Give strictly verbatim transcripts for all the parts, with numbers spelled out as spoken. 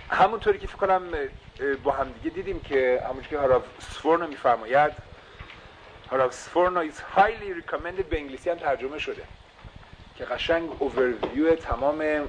همونطوری که فکر کنم با هم دیگه دیدیم که همونجوری که هاراو سفورنو میفرماید، هاراو سفورنو is highly recommended به انگلیسی هم ترجمه شده که قشنگ اوورویو تمام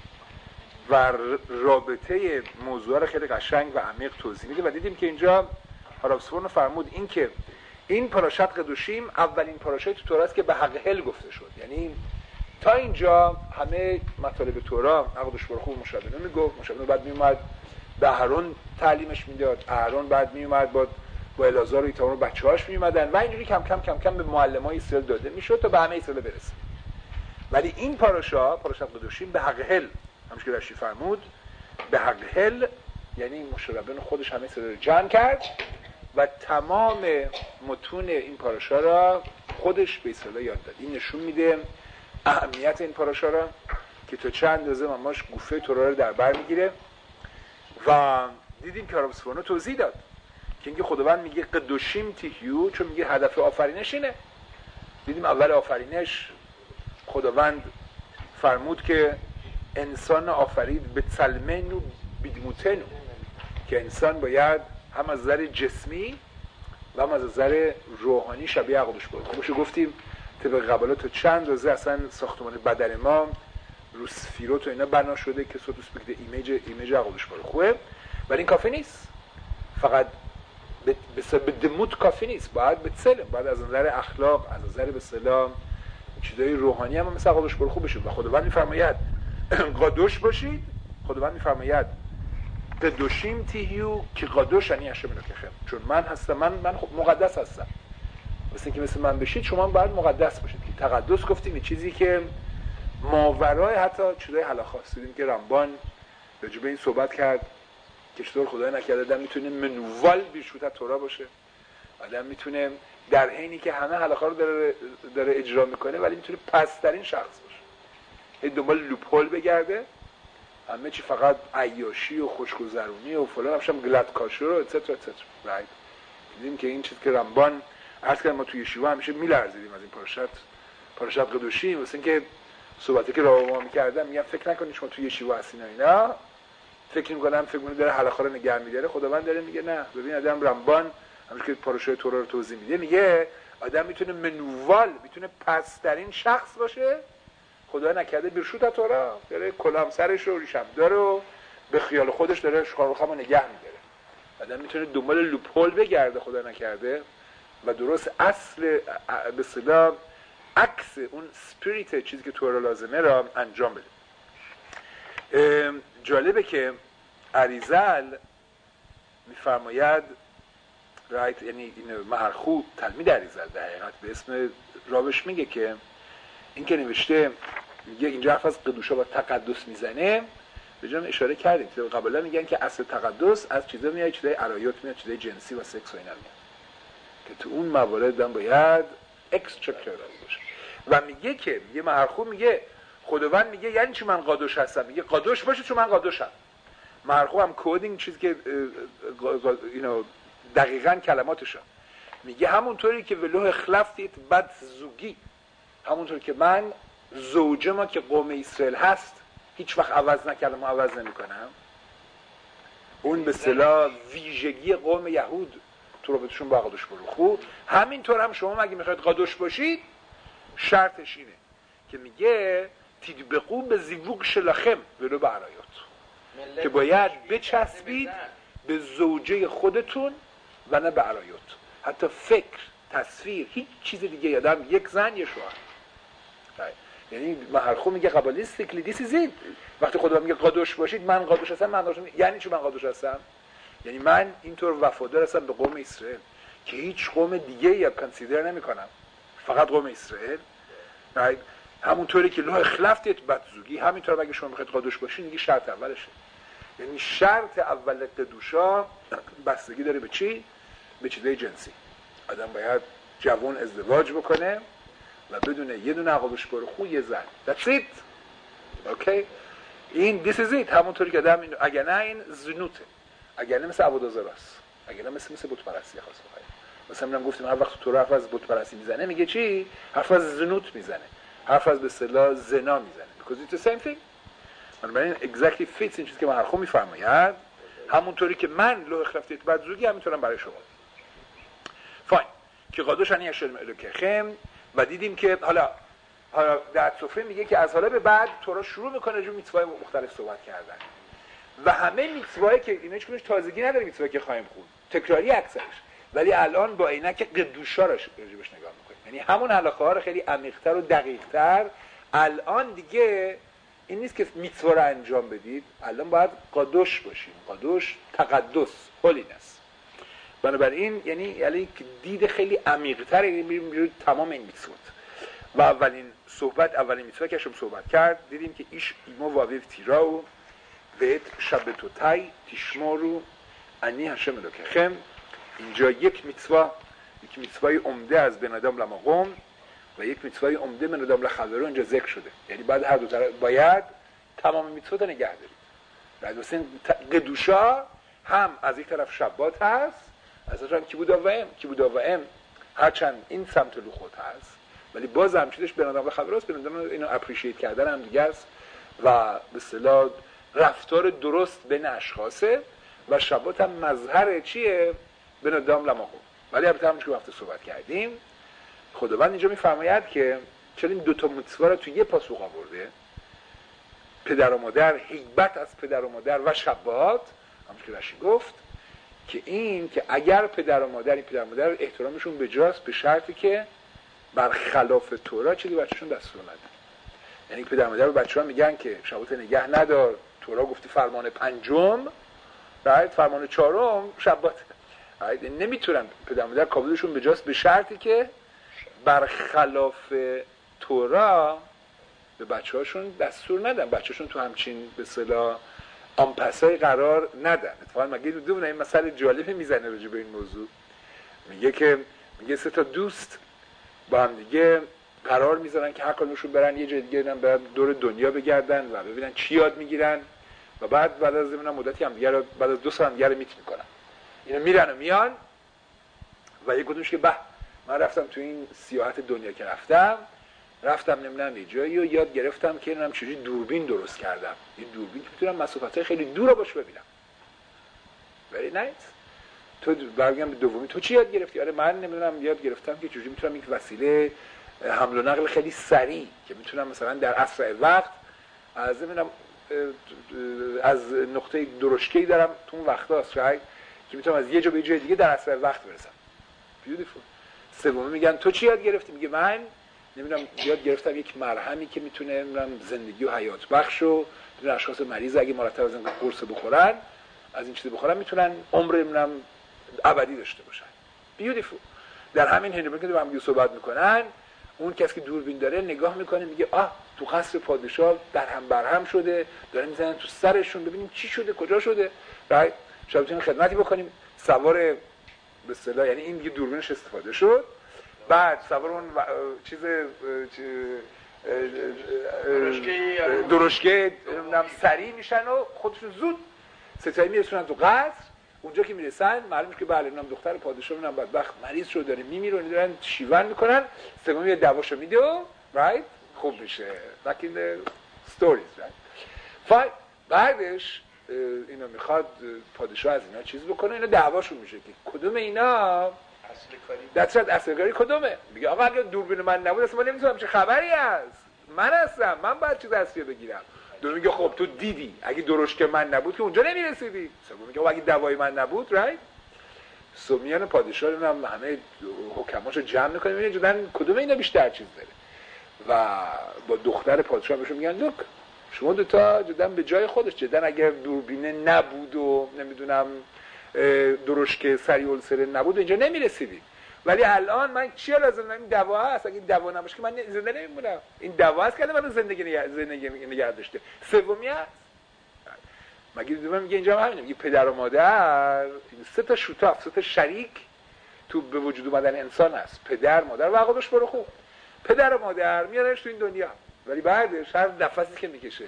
و رابطه موضوع رو خیلی قشنگ و عمیق توضیح میده و دیدیم که اینجا هاراو سفورنو فرمود این که این پاراشت قدوشیم اولین پاراشای تو تورا است که به حق هل گفته شد. یعنی تا اینجا همه مطالب تورا قدوش برخو مشابهنو میگفت، مشابهنو بعد میومد به اهرون تعلیمش میداد، اهرون بعد میومد با با الازار و ایتامار بچه‌هاش میومدن و اینجوری کم کم کم کم به معلمای اسرائیل داده میشد تا به همه اسرائیل برسه. ولی این پاراشا پاراشت قدوشیم به حق هل، همونش که رشی فرمود، به حق هل یعنی مشابهنو خودش همه اسرائیل رو جمع کرد و تمام متون این پاراشا را خودش به اسرائیل یاد داد. این نشون میده اهمیت این پاراشا را که تا چند اندازه ماماش گوفه تورا رو در بر میگیره و دیدیم که هاراو سفورنو توضیح داد که اینکه خداوند میگه قدوشیم تیهیو چون میگه هدف آفرینش اینه. دیدیم اول آفرینش خداوند فرمود که انسان آفرید به تصلمنو بیدموتنو که انسان باید هم از نظر جسمی و هم از نظر روحانی شبیه عقلش باشه. خوبش گفتیم طبق قبالا تا چند روزه اصلا ساختمان بدن ما رو سفیروت و اینا بنا شده که سو تو اسپیک ایمیج ایمیج عقلش باشه. خوبه ولی این کافی نیست، فقط به به دموت کافی نیست، باید به سلم، باید از نظر اخلاق، از نظر به اصطلاح چیزای روحانی هم مثل عقلش باشه خوب بشه. و خداوند میفرماید قادوش باشید، خداوند میفرماید قدوشیم تیهیو که قادوش یعنی هشم الوکیکم، چون من هستم، من من خب مقدس هستم، مثل اینکه مثل من بشید شما باید مقدس باشید. که تقدس گفتیم این چیزی که ماورای حتی چیزای هلاخا است. دیدیم که رمبان راجع به این صحبت کرد که چطور خدای نکرده آدم میتونه منوال بیشوت تورا باشه، آدم میتونه در حینی که همه هلاخا رو داره داره اجرا میکنه ولی میتونه پسترین شخص باشه، این دنبال لوپول بگرده، همه چی فقط عیاشی و خوشگذرونی و فلان، همشم گلد کاشو و اتسترا اتسترا. رایت دیدیم که این چیز که رمبان عرض کردم ما توی شیوا همیشه میلرزیدیم از این پاراشت پاراشت قدوشی، مثل اینکه صحبتی که راهو ما می‌کردم میگم فکر نکنید شما توی شیوا هستین اینا، فکر می‌کنم فکر می‌کنید داره حلقه رو نگه می‌داره. خداوند داره میگه نه، ببین آدم رمبان همش که پاراشای تورا رو توضیح میده میگه آدم میتونه منوال، میتونه پسترین شخص باشه، خدا نکرده برشوت تورا داره کلام سرش رو ریشم داره و به خیال خودش داره شخارخمو نگه می‌داره. آدم میتونه دنبال لوپول بگرده خدا نکرده و درست اصل به اصطلاح عکس اون اسپریت چیزی که تورا لازمه را انجام بده. جالبه که اریزل میفرماید رایت، یعنی این مهرخو تلمید اریزل در حقیقت به اسم راوش میگه که این که نوشته میگه اینجا حرف از قدوشا و تقدس میزنه، به جام اشاره کردیم که قبلا میگن که اصل تقدس از چیزا میاد، چیزای عرایات میاد، چیزای جنسی و سکس و اینا میاد که تو اون موارد هم باید اکسترا کیرفول باشه. و میگه که یه مهرخو میگه خداوند میگه یعنی چی من قادوش هستم؟ میگه قادوش باشه چون من قادوشم. مهرخو هم کدینگ چیزی که اینو دقیقاً کلماتشه میگه همونطوری که ولو اخلفتیت بد زوگی، همونطوری که من زوجه ما که قوم اسرائیل هست هیچ وقت عوض نکردم و عوض نمیکنم، اون به اصطلاح ویژگی قوم یهود تو رابطشون با قادوش برخو، همینطور هم شما اگه میخواید قادوش باشید شرطش اینه که میگه تدبقو به زیوگ شلخم ولو به عرایات، که باید بچسبید به زوجه خودتون و نه به عرایات، حتی فکر، تصویر، هیچ چیز دیگه یادم یک زن یه شوهر. یعنی مهرخو میگه قبالیستیکلی دیس از ایت، وقتی خدا میگه قادوش باشید من قادوش هستم، من قادوش یعنی چی من قادوش هستم؟ یعنی من اینطور وفادار هستم به قوم اسرائیل که هیچ قوم دیگه یا کانسیدر نمیکنم، فقط قوم اسرائیل. right؟ همونطوری که لو اخلفتیت بدزوگی، همینطور اگه شما میخواید قادوش باشید میگه شرط اولشه. یعنی شرط اول قدوشا بستگی داره به چی؟ به چیزای جنسی. آدم باید جوان ازدواج بکنه و بدونه یه دونه قادوش برخو یه زن. That's it. اوکی؟ این this is it. همونطوری که آدم این اگه نه این زنوته. اگه نه مثل عبودازاراست. اگه نه مثل مثل بت پرستی خاص بخواد. مثلا من گفتم هر وقت تو حرف از بت پرستی میزنه میگه چی؟ حرف از زنوت میزنه. حرف از به اصطلاح زنا میزنه. Because it's the same thing. بنابراین exactly fits این چیزی که مهرخون میفرماید، همونطوری که من لو اخلفتیت بدزوگی همینطورم برای شما. فاین که قادوش انی اشل الوکخم و دیدیم که حالا حالا در سفره میگه که از حالا به بعد تورا شروع میکنه جو میتوای مختلف صحبت کردن و همه میتوایی که اینا هیچ کدومش تازگی نداره، میتوایی که خواهیم خوند تکراری اکثرش، ولی الان با عینک قدوشا راجبش نگاه میکنیم، یعنی همون حلقه ها رو خیلی عمیق‌تر و دقیق‌تر. الان دیگه این نیست که میتوا رو انجام بدید، الان باید قادوش باشیم، قادوش تقدس هولینس. بنابراین یعنی یعنی دید خیلی عمیق‌تر میریم میریم تمام این میتوات. و اولین صحبت اولین میتوا که شما صحبت کرد دیدیم که ایش ایمو واویو تیراو ویت شبتوتای تشمارو انی هشم الوکخم. اینجا یک میتوا، یک میتوای عمده از بنادم لمقوم و یک میتوای عمده بنادم لخبرو اینجا ذکر شده، یعنی بعد هر دو طرف باید تمام میتوات نگه دارید. بعد مثلا قدوشا هم از یک طرف شبات هست، از طرف هم کیبودا و ام کیبودا و ام هرچند این سمت لوخوت هست ولی باز هم چیزش بنادم لخبروست، بنادم اینو اپریشیت کردن هم دیگه است و به اصطلاح رفتار درست بین اشخاصه و شبات هم مظهر چیه؟ بنادم لمقوم. ولی البته همونش که وقت صحبت کردیم خداوند اینجا میفرماید که چرا این دوتا میتوا رو توی یه پاسخ آورده، پدر و مادر، هیبت از پدر و مادر و شبات، همونش که رشی گفت که این که اگر پدر و مادر این پدر و مادر احترامشون به جاست به شرطی که برخلاف تورا چیزی بچه‌شون دستور ندن. یعنی پدر و مادر به بچه‌ها میگن که شبات نگه ندار، تورا گفتی فرمان پنجم، بعد فرمان چهارم شبات. نمیتونن پدر و مادر کابودشون به جاست به شرطی که برخلاف تورا به بچه‌هاشون دستور ندن، بچه‌هاشون تو همچین به اصطلاح آنپسای قرار ندن. اتفاقا مگه دو این مسئله جالبی میزنه راجع به این موضوع، میگه که میگه سه تا دوست با هم دیگه قرار میذارن که هر کدومشون برن یه جای دیگه برن دور دنیا بگردن و ببینن چی یاد میگیرن و بعد بعد از ببینن مدتی هم دیگه رو بعد از دو سال هم دیگه رو میت میکنن. اینا میرن و میان و یه کدومش که به من رفتم تو این سیاحت دنیا که رفتم رفتم نمیدونم یه جایی و یاد گرفتم که نمیدونم چجوری دوربین درست کردم، یه دوربین که میتونم مسافت‌های خیلی دور رو باش ببینم. very nice. تو برگم به دومی تو چی یاد گرفتی؟ آره من نمیدونم یاد گرفتم که چجوری میتونم یک وسیله حمل و نقل خیلی سریع که میتونم مثلا در اسرع وقت از نمیدونم از نقطه درشکه‌ای دارم تو اون وقتاست که میتونم از یه جا به یه جای دیگه در اسرع وقت برسم. بیوتیفول. سومی میگن تو چی یاد گرفتی؟ میگه من نمیدونم یاد گرفتم یک مرهمی که میتونه نمیدونم زندگی و حیات بخش و میتونه اشخاص مریض اگه مرتب از این قرص بخورن از این چیز بخورن میتونن عمر نمیدونم ابدی داشته باشن. بیوتیفول. در همین هنگامی که با هم صحبت میکنن اون کسی که دوربین داره نگاه میکنه میگه آه تو قصر پادشاه در هم برهم شده، دارن میزنن تو سرشون، ببینیم چی شده کجا شده، بعد شاید بتونیم خدمتی بکنیم. سوار به اصطلاح یعنی این دیگه دوربینش استفاده شد، بعد سوار اون و... چیز درشکه نمیدونم سریع میشن و خودشون زود ستایی میرسونن تو قصر. اونجا که میرسن معلومه که بله اونم دختر پادشاه اونم بدبخت مریض شده داره میمیره و دارن شیون میکنن. سومی یه دعواشو میده و رایت خوب میشه. back in the stories right. فای بعدش اینو میخواد پادشاه از اینا چیز بکنه، اینا دعواشون میشه که کدوم اینا اصل کاری دسترد اصل کاری کدومه. میگه آقا اگه دوربین من نبود اصلا من نمیتونم چه خبری هست، من هستم من باید چیز اصلی بگیرم. دوم میگه خب تو دیدی اگه درشکه من نبود که اونجا نمیرسیدی. سوم میگه اگه دوای من نبود رایت. سومیان پادشاه هم همه حکماشو جمع میکنه میگه جدن کدوم اینا بیشتر چیز داره و با دختر پادشاه بهشون میگن لوک شما دو تا جدن به جای خودش، جدن اگر دوربینه نبود و نمیدونم درشکه سریع السره نبود اینجا نمیرسیدی. ولی الان من چی لازم دارم؟ این دوا هست، اگه این دوا نباشه که من زنده نمیمونم. این دوا هست که من زندگی نگه زندگی نگه داشته. سومی هست مگه دوم میگه اینجا همینه، میگه پدر و مادر سه تا شوتاف سه تا شریک تو به وجود اومدن انسان هست، پدر مادر و عقبش برو خوب. پدر و مادر میارنش تو این دنیا ولی بعدش هر نفسی که میکشه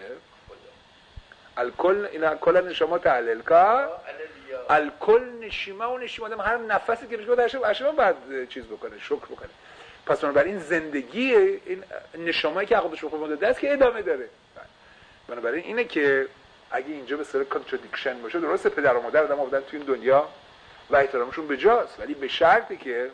الکل اینا کل نشما تعللکا الکل نشیمه و نشیمه آدم هر نفسی که میشه درش اشما بعد چیز بکنه شکر بکنه. پس بنابراین زندگی این نشامایی که عقبش بخوره دست که ادامه داره. بنابراین اینه که اگه اینجا به صورت کانترادیکشن باشه، درسته پدر و مادر آدم آوردن تو این دنیا و احترامشون بجاست، ولی به شرطی که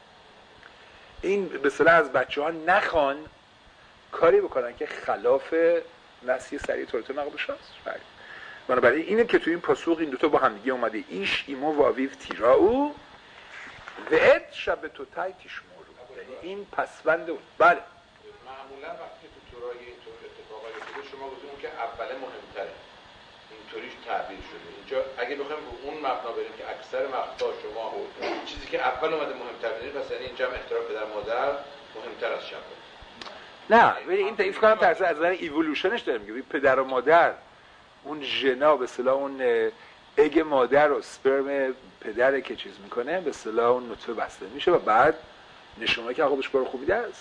این به صورت از بچه‌ها نخوان کاری بکنن که خلاف نصیحه سریع تورات نقدش است. بنابراین اینه که تو این پاسخ این دوتا با هم دیگه اومده ایش ایمو و آویو تیراو و ات شب تو تای تشمورو، یعنی این پسوند اون. بله معمولا وقتی تو تورای اینطور اتفاقایی افتاده شما گفتیم که اوله مهمتره، اینطوریش تعبیر شده. اینجا اگه بخوایم به اون مبنا بریم که اکثر مقطع شما چیزی که اول اومده مهمتر بدید، پس یعنی اینجا احترام پدر مادر مهمتر از شب. نه ببین این تعریف کنم ترس از نظر ایولوشنش داره میگه پدر و مادر اون ژنا به اصطلاح اون اگ مادر و سپرم پدر که چیز میکنه به اصطلاح اون نطفه بسته میشه و بعد نشونه که خودش بار خوبیده است.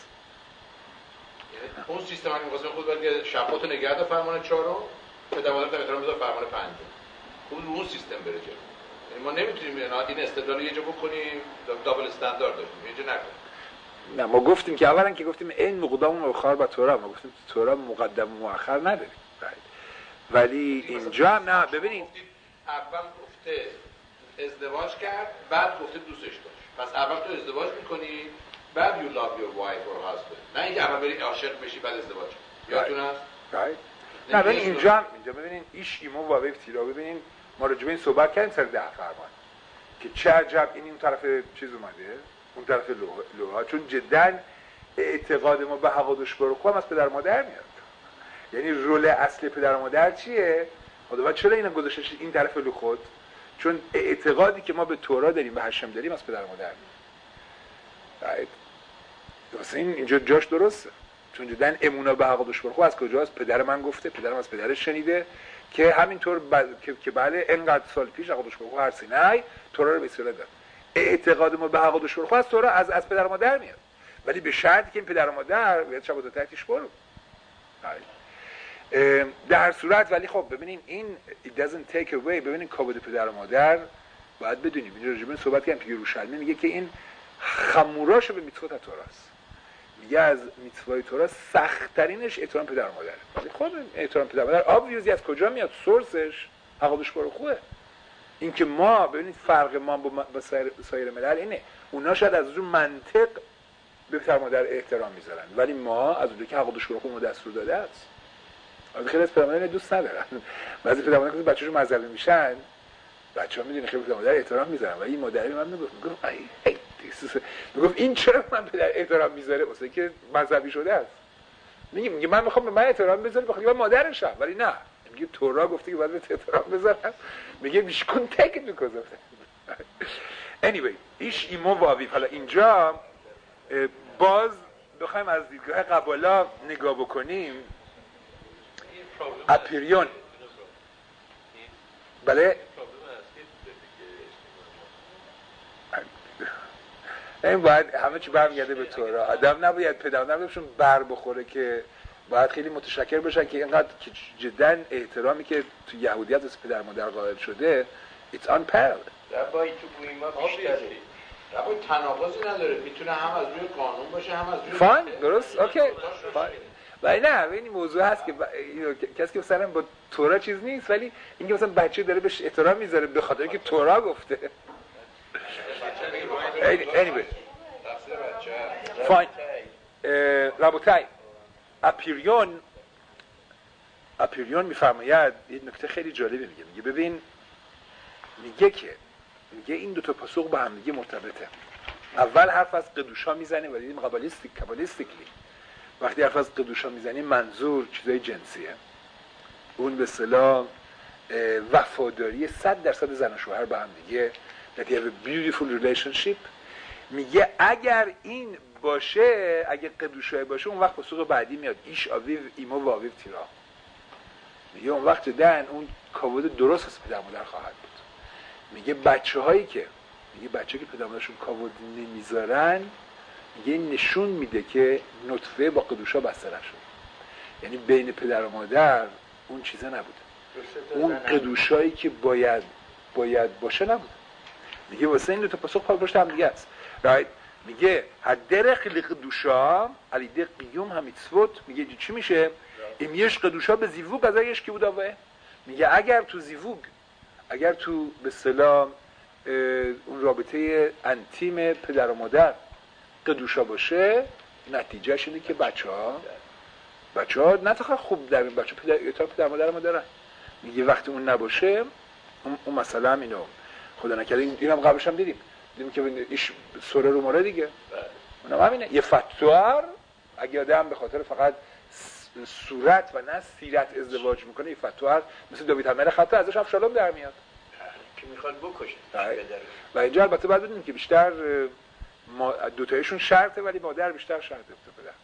یعنی اون سیستم که می‌خواستیم خود بلکه شباتو نگرد فرمان چهارم پدر مادر تا احترام بذار فرمان پنجم. خود رو اون سیستم بره جلو. یعنی ما نمیتونیم این استدلال یه جا بکنیم دابل استاندارد داشتیم. اینجا نکنیم. نه ما گفتیم که اولا که گفتیم این مقدم و مؤخر با تورا، ما گفتیم تورا مقدم و مؤخر نداریم. ولی اینجا هم نه ببینید اول گفته ازدواج کرد بعد گفته دوستش داشت، پس اول تو ازدواج میکنی بعد you love your wife or husband، نه اینکه اول بری عاشق بشی بعد ازدواج کنی. یادتون هست؟ right. نه ببین اینجا هم اینجا ببینین ایش ایمو و ویف تیرا، ببینین ما راجع به این صحبت کردیم سر ده فرمان که چه عجب این این طرف چیز اومده اون طرف لوها، چون جدا اعتقاد ما به حقادش برو خوام از پدر مادر میاد. یعنی رول اصلی پدر و مادر چیه؟ خدا چرا اینا گذاشتش این طرف لو خود؟ چون اعتقادی که ما به تورا داریم به هشم داریم از پدر و مادر میاد. واسه این اینجا جاش درسته، چون جدا امونا به حق دوش برخو از کجاست؟ پدر من گفته، پدرم از پدرش شنیده که همینطور ب... که... که بله انقدر سال پیش حق دوش برخو هر سینای تورا رو به اصطلاح داد. اعتقاد ما به حق دوش برخو از تورا از از پدر و مادر میاد، ولی به شرطی که این پدر و مادر باید شب تا تحتش برو. در هر صورت ولی خب ببینیم این it doesn't take away، ببینیم کابود پدر و مادر باید بدونیم. اینجا راجع به این صحبت کردیم که یروشلمی میگه که این خموراشو به میتوات توراست، میگه از میتوای تورا سخت ترینش احترام پدر و مادره. ولی خب احترام پدر و مادر obviously از کجا میاد؟ سورسش حقوقش برو خوبه. این که ما ببینید فرق ما با سایر, سایر ملل اینه، اونا شاید از اون منطق به پدر و مادر احترام میذارن، ولی ما از اونجا که حقوقش برو خوب ما دستور داده است. خیلی از پدرمادر دوست ندارن، بعضی پدرمادر که بچه‌شون مزله میشن بچه‌ها میدونن خیلی پدرمادر احترام میذارن، ولی این مادری من میگفت میگفت ای هی میگفت این چرا من پدر احترام میذاره؟ واسه که مذهبی شده است. میگه میگه من میخوام به من احترام بذاره بخاطر من مادرشم، ولی نه میگه تورا گفته که باید به احترام بذارم. میگه میشکن تک میگذاره. anyway ایش ایمو واوی. حالا اینجا باز بخوایم از دیدگاه قبالا نگاه بکنیم اپیریون بله این باید همه چی برمیگرده به تورا. آدم نباید پدر نبایدشون بر بخوره که باید خیلی متشکر بشن که اینقدر جدا احترامی که تو یهودیت از پدر مادر قائل شده it's unparalleled. ربایی تو بوی ما بیشتره، ربایی تناقضی نداره، میتونه هم از روی قانون باشه هم از روی فاین درست اوکی فاین. ولی نه این موضوع هست که با... کسی که مثلا با تورا چیز نیست، ولی اینکه مثلا بچه داره بهش احترام میذاره به خاطر که تورا گفته. anyway فاین. رابطای اپیریون اپیریون میفرماید یه نکته خیلی جالبی میگه، میگه ببین میگه که میگه این دو تا پاسخ با هم دیگه مرتبطه. اول حرف از قدوشا میزنه و دیدیم قبالیستیک کابالیستیکلی وقتی حرف از قدوشا میزنیم منظور چیزای جنسیه، اون به اصطلاح وفاداری صد درصد زن و شوهر با هم دیگه that you have a beautiful relationship. میگه اگر این باشه، اگر قدوشای باشه، اون وقت پاسخ بعدی میاد ایش آویو ایمو و آویو تیرا. میگه اون وقت دن اون کاود درست از پدر مادر خواهد بود. میگه بچه هایی که میگه بچه که پدر مادرشون کاود نمیذارن، میگه نشون میده که نطفه با قدوشا بسته نشد، یعنی بین پدر و مادر اون چیزه نبوده، اون قدوشایی که باید باید باشه نبوده. میگه واسه این دو تا پاسخ پاک هم دیگه است. right. میگه هدرخ لقدوشا علی ده قیوم همیتسوت. میگه چی میشه؟ امیش قدوشا به زیوگ از ایش کی بوده میگه اگر تو زیوگ اگر تو به اصطلاح اون رابطه انتیم پدر و مادر قدوشا باشه نتیجهش اینه که بچه‌ها بچه‌ها نه تا خوب در این بچه پدر تا پدر مادر ما دارن. میگه وقتی اون نباشه اون, اون مثلا اینو خدا نکرده این اینم قبلش هم دیدیم دیدیم که ایش سوره رو ماره دیگه اونم همینه. یه فتوار اگه آدم به خاطر فقط صورت و نه سیرت ازدواج میکنه یه فتوار مثل داوید همه خطا ازش افشالوم در میاد که میخواد بکشه و اینجا البته باید بدونیم که بیشتر دو تایشون شرطه ولی مادر بیشتر شرطه تو پدر.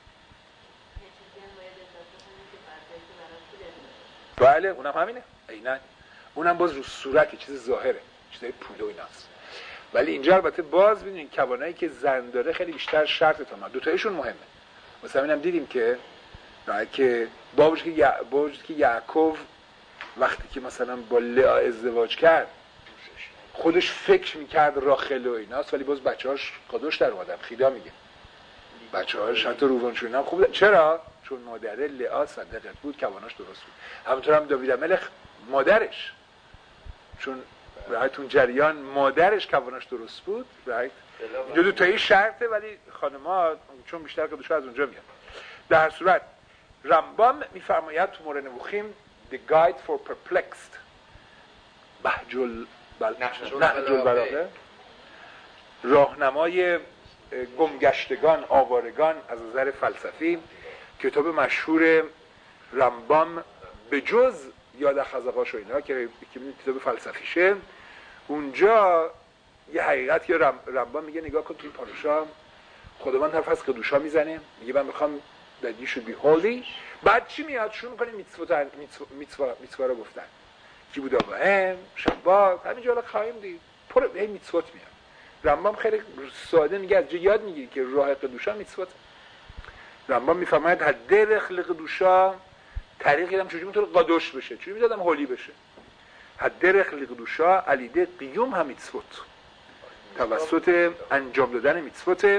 بله اونم همینه عیناً اونم باز رو صورت چیز ظاهره چیزای پول و ایناست ولی اینجا البته باز ببینید کوانایی که زن داره خیلی بیشتر شرط تا ما دو تایشون مهمه. مثلا اینم دیدیم که نه که با وجود که یا... با وجود که یعقوب وقتی که مثلا با لئا ازدواج کرد خودش فکر میکرد راخل و ایناست ولی باز بچه‌هاش قدوش در اومدن خیدا میگه بچه‌هاش حتی روانشون هم خوب. چرا؟ چون مادر لئا صدقت بود کواناش درست بود. همونطور هم داوید ملخ مادرش چون رایتون جریان مادرش کواناش درست بود رایت دو دو تایی شرطه ولی خانم‌ها چون بیشتر قدوش از اونجا میاد. در هر صورت رمبام میفرماید تو مورد نبوخیم The Guide for Perplexed بهجل بل... نهجل بلاغه راهنمای گمگشتگان آوارگان از نظر فلسفی کتاب مشهور رمبام به جز یاد خزقاش و اینا که کتاب فلسفیشه اونجا یه حقیقت یا رم... رمبام میگه نگاه کن تو این پاراشا خداوند حرف از قدوشا میزنه میگه من میخوام that you should be holy بعد چی میاد شروع میکنه میتسوت میتسوا میتسوا رو گفتن کی بود آبراهام شبات همینجا الان خواهیم دید پر این میتسوت میاد. رمبام خیلی ساده میگه از جا یاد میگیری که راه قدوشا میتسوت. رمبام میفهمد حد خلق قدوشا طریقی هم چجوری میتونه قدوش بشه چجوری میذادم هولی بشه حد خلق قدوشا علیده قیوم هم میتسوت توسط انجام دادن میتسوت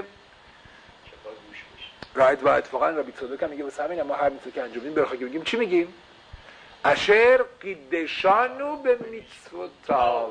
رایت و اتفاقا ربی صادق هم میگه واسه همین ما هر میتونه که انجام بدیم برخواه که بگیم چی میگیم؟ اشر قیدشانو به میتسوتاو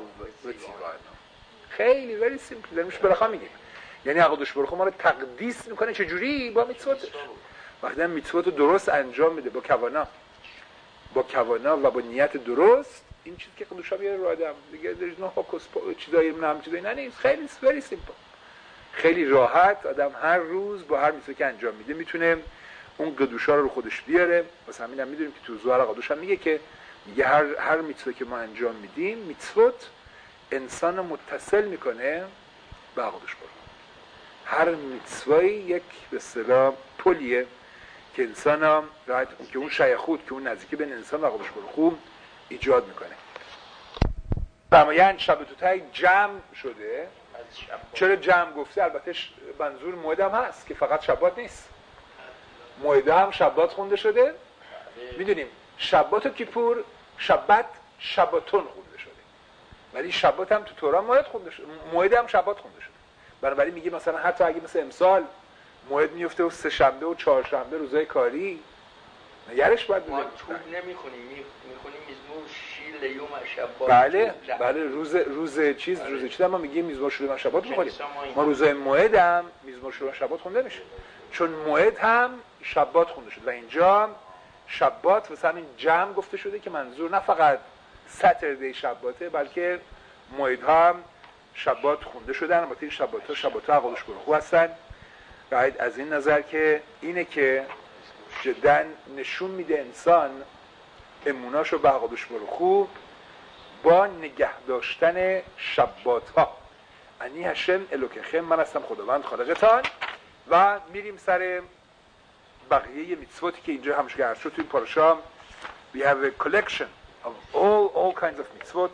خیلی ولی سیمپل دارمش برخواه میگیم یعنی عقدش برخواه ما رو تقدیس میکنه چجوری؟ با میتسوتش وقتی هم میتسوت رو درست انجام میده با کوانا با کوانا و با نیت درست این چیزی که قدوشا بیاره رو آدم دیگه there's no hocus چیزایی نه چیزایی نه نیست خیلی very simple خیلی راحت آدم هر روز با هر میتوی که انجام میده میتونه اون قدوشا رو رو خودش بیاره. واسه همین هم میدونیم که تو زوار قدوش هم میگه که میگه هر هر میتوی که ما انجام میدیم میتوت انسان متصل میکنه به قدوش برو. هر میتوی یک به اصطلاح پلیه که انسان هم راحت که اون شیخوت که اون نزدیکی بین انسان و قدوش برو خوب ایجاد میکنه. فرمایند شب توتای جمع شده. چرا جمع گفته؟ البته منظور موعد هم هست که فقط شبات نیست موعد هم شبات خونده شده میدونیم شبات و کیپور شبت شباتون خونده شده ولی شبات هم تو توران موعد خونده شده موعد هم شبات خونده شده بنابراین میگه مثلا حتی اگه مثل امسال موعد میفته و سه شنبه و چهار شنبه روزای کاری نگرش باید ما توب نمیخونیم میخونیم مزمور شیل یوم شبات بله بله روز روز چیز روز چیز ما میگیم مزمور شیل شبات میخونیم ما روزای موعد هم مزمور شیل شبات خونده میشه چون موعد هم شبات خونده شده و اینجا شبات واسه همین جمع گفته شده که منظور نه فقط ساتردی شباته بلکه موعد هم شبات خونده شدن البته این شبات ها شبات ها عقلش برخو هستن و از این نظر که اینه که جدا نشون میده انسان اموناشو به عقدش برخو با نگه داشتن شبات ها انی هشم الوکخم من هستم خداوند خالقتان و میریم سر بقیه میتسوتی که اینجا همش گرد شد توی پاراشا we have a collection of all all kinds of mitzvot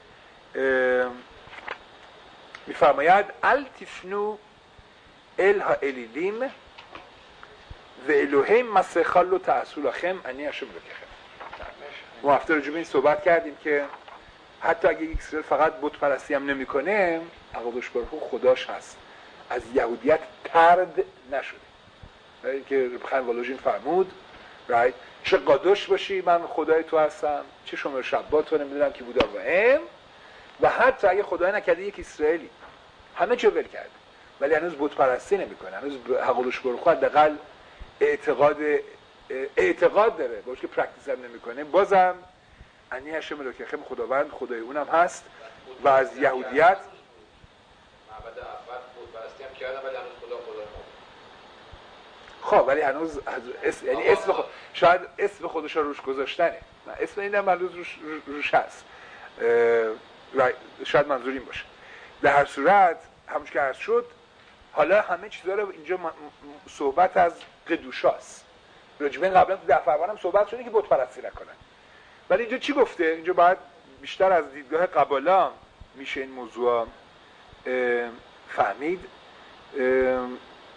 میفرماید التفنو الها الیلیم و الوهیم مسخال و تأصول خم انی هشم الوکخم ما هفته رجوع به این صحبت کردیم که حتی اگه یک سر فقط بت پرستی هم نمی کنه عقدش برخو خداش هست از یهودیت ترد نشده که خان والوژین فرمود right؟ چه قادش باشی من خدای تو هستم، چه شماره شبات تو نمیدونم کی بودا و ام، و حتی اگه خدای نکرده یک اسرائیلی همه چه ول کرده ولی هنوز بت پرستی نمیکنه، هنوز حقولش برخو حداقل اعتقاد اعتقاد داره باشه که پرکتیس هم نمیکنه، بازم انی هشم الوکیخم خداوند خدای اونم هست و از یهودیت معبد اول بود پرستی هم کردن ولی هنوز خدا خدا خب ولی هنوز اس... یعنی اسم خود... شاید اسم خودش رو روش گذاشتنه، نه اسم اینم هنوز روش, روش هست اه... شاید منظور این باشه. در هر صورت همونش که عرض شد حالا همه چیزا رو اینجا م... صحبت از قدوشاست، راجبین قبلا تو ده فرمان هم صحبت شده که بت پرستی نکنن، ولی اینجا چی گفته؟ اینجا باید بیشتر از دیدگاه قبالا میشه این موضوع اه... فهمید. اه...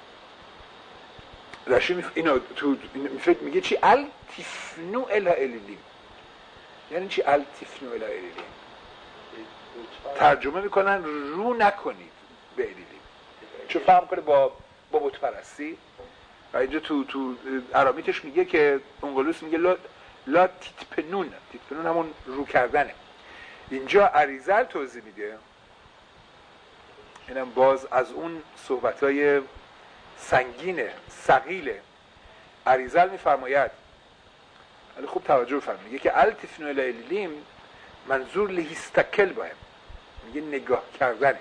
رشی میف... اینو تو فکر میگه چی ال تفنو الا الیلیم، یعنی چی ال تفنو الا الیلیم؟ ترجمه میکنن رو نکنید به الیلیم، چه فهم کنه با با بت پرستی. و اینجا تو تو ارامیتش میگه که اونگلوس میگه لا لا تیتپنون، تیتپنون همون رو کردنه. اینجا اریزل توضیح میده، اینم باز از اون صحبتای سنگینه ثقیله. اریزل میفرماید ولی خوب توجه بفرمایید، میگه که التفنو الیلیم منظور لهیستکل باهم، میگه نگاه کردنه،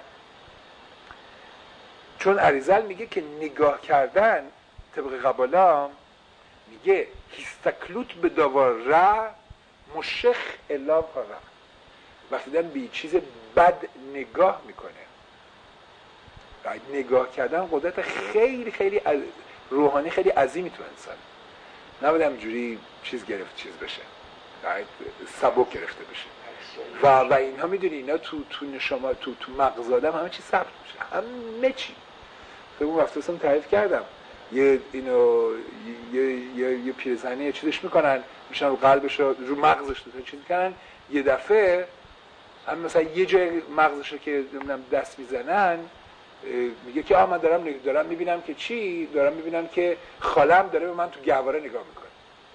چون اریزل میگه که نگاه کردن طبق قبالا میگه هیستکلوت به داور را مشخ الا فقط، وقتی دارن به چیز بد نگاه میکنه. باید نگاه کردن قدرت خیلی خیلی روحانی خیلی عظیمی تو انسان، نباید همجوری چیز گرفت چیز بشه، باید سبک گرفته بشه و و اینها میدونی اینا تو تو نشما تو تو مغز آدم همه چی ثبت میشه، همه چی. اون وقتی اصلا تعریف کردم یه اینو یه یه یه پیرزنی یه چیزش میکنن میشن رو قلبش رو رو مغزش تو چیز میکنن، یه دفعه هم مثلا یه جای مغزش رو که نمیدونم دست میزنن میگه که آه من دارم دارم میبینم که چی دارم میبینم که خالم داره به من تو گهواره نگاه میکنه.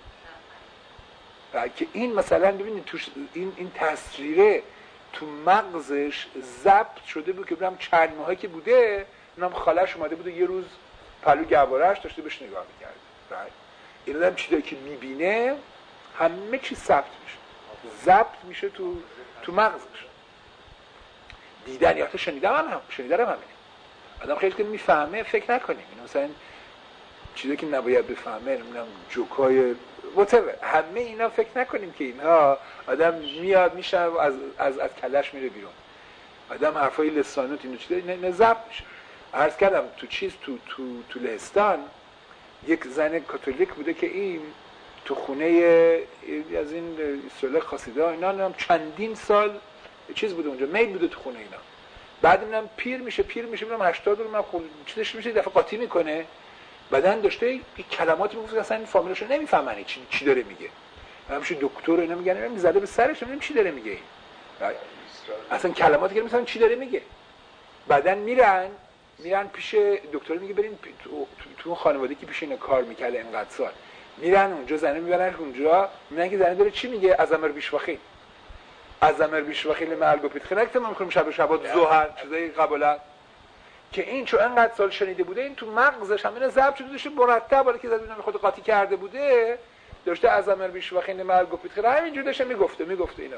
که این مثلا ببینید تو این این تصویره تو مغزش ضبط شده بود که ببینم چند ماهی که بوده اونم خالش اومده بود یه روز پلو گهواره‌اش داشته بهش نگاه میکرد. این آدم چیزایی که میبینه همه چی ثبت میشه، ضبط میشه تو تو مغزش. دیدن یا تا شنیدن هم شنیدن هم همینه. آدم خیلی که میفهمه فکر نکنیم اینا مثلا چیزی که نباید بفهمه، نمیدونم جوکای whatever، همه اینا فکر نکنیم که اینها آدم میاد میشه از از از کلش میره بیرون. آدم حرفای لسانات اینو چیزا نه ضبط میشه. عرض کردم تو چیز تو تو تو لهستان یک زن کاتولیک بوده که این تو خونه از این سوله خاصیدا اینا هم چندین سال چیز بوده اونجا، مید بوده تو خونه اینا. بعد اینم پیر میشه پیر میشه میرم هشتاد رو من خود چیزش میشه دفعه قاطی میکنه، بعدن داشته یک کلماتی میگفت اصلا این فامیلاشو نمیفهمن چی چی داره میگه. همش دکتر اینا میگن میگم زده به سرش نمیدونم چی داره میگه این. اصلا کلماتی که مثلا چی داره میگه. بعدن میرن میرن پیش دکتر میگه برین تو تو اون خانواده که پیش اینا کار میکرده اینقدر سال، میرن اونجا زنه میبرن اونجا میگن که زنه داره چی میگه از امر بیشواخی از امر بیشواخی لمالگو پیت خنکت ما میکنیم شب شبات ظهر چیزای قبلا که این چون انقدر سال شنیده بوده این تو مغزش همین ضبط شده داشته مرتب حالا که زد اینا خود قاطی کرده بوده داشته از امر بیشواخی لمالگو پیت خنک همینجوری داشته میگفته میگفته اینا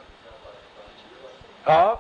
ها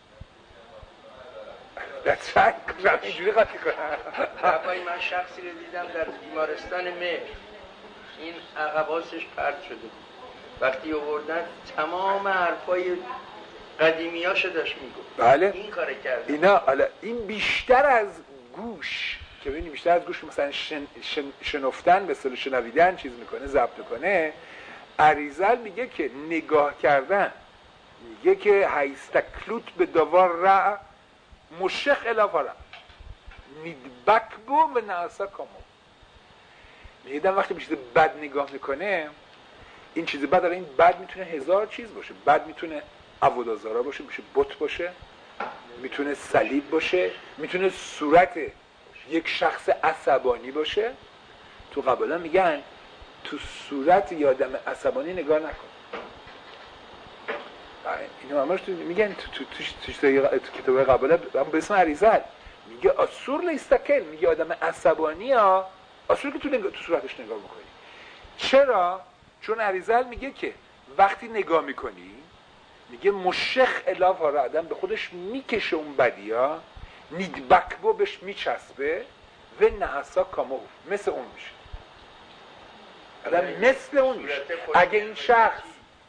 دستک کنم اینجوری قاطی کنم. بابای من شخصی رو دیدم در بیمارستان مهر این عقباسش پرت شده بود، وقتی آوردن تمام حرفای قدیمیاشو داشت میگفت. بله این کار کرد اینا حالا این بیشتر از گوش که ببینید بیشتر از گوش مثلا شن، شن، شنفتن به اصطلاح شنویدن چیز میکنه ضبط کنه. اریزل میگه که نگاه کردن میگه که هیستکلوت به دوار را مشخ الافارا نیدبک بو و ناسا کامو. میگه وقتی به چیز بد نگاه میکنه این چیز بد داره، این بد میتونه هزار چیز باشه، بد میتونه عبودازارا باشه، میشه بت باشه، میتونه صلیب باشه، میتونه صورت یک شخص عصبانی باشه. تو قبلا میگن تو صورت یه آدم عصبانی نگاه نکن. اینو همش تو میگن تو تو تو تو کتاب قبلا به اسم عریضل میگه اصور لیستکل، میگه آدم عصبانی ها اصور که تو نگاه تو صورتش نگاه بکنی. چرا؟ چون عریضل میگه که وقتی نگاه میکنی میگه مشخ الاف ها را آدم به خودش میکشه اون بدیا، نیدبکبو بهش میچسبه و نحسا کامو مثل اون میشه. آدم مثل اون میشه. اگه این شخص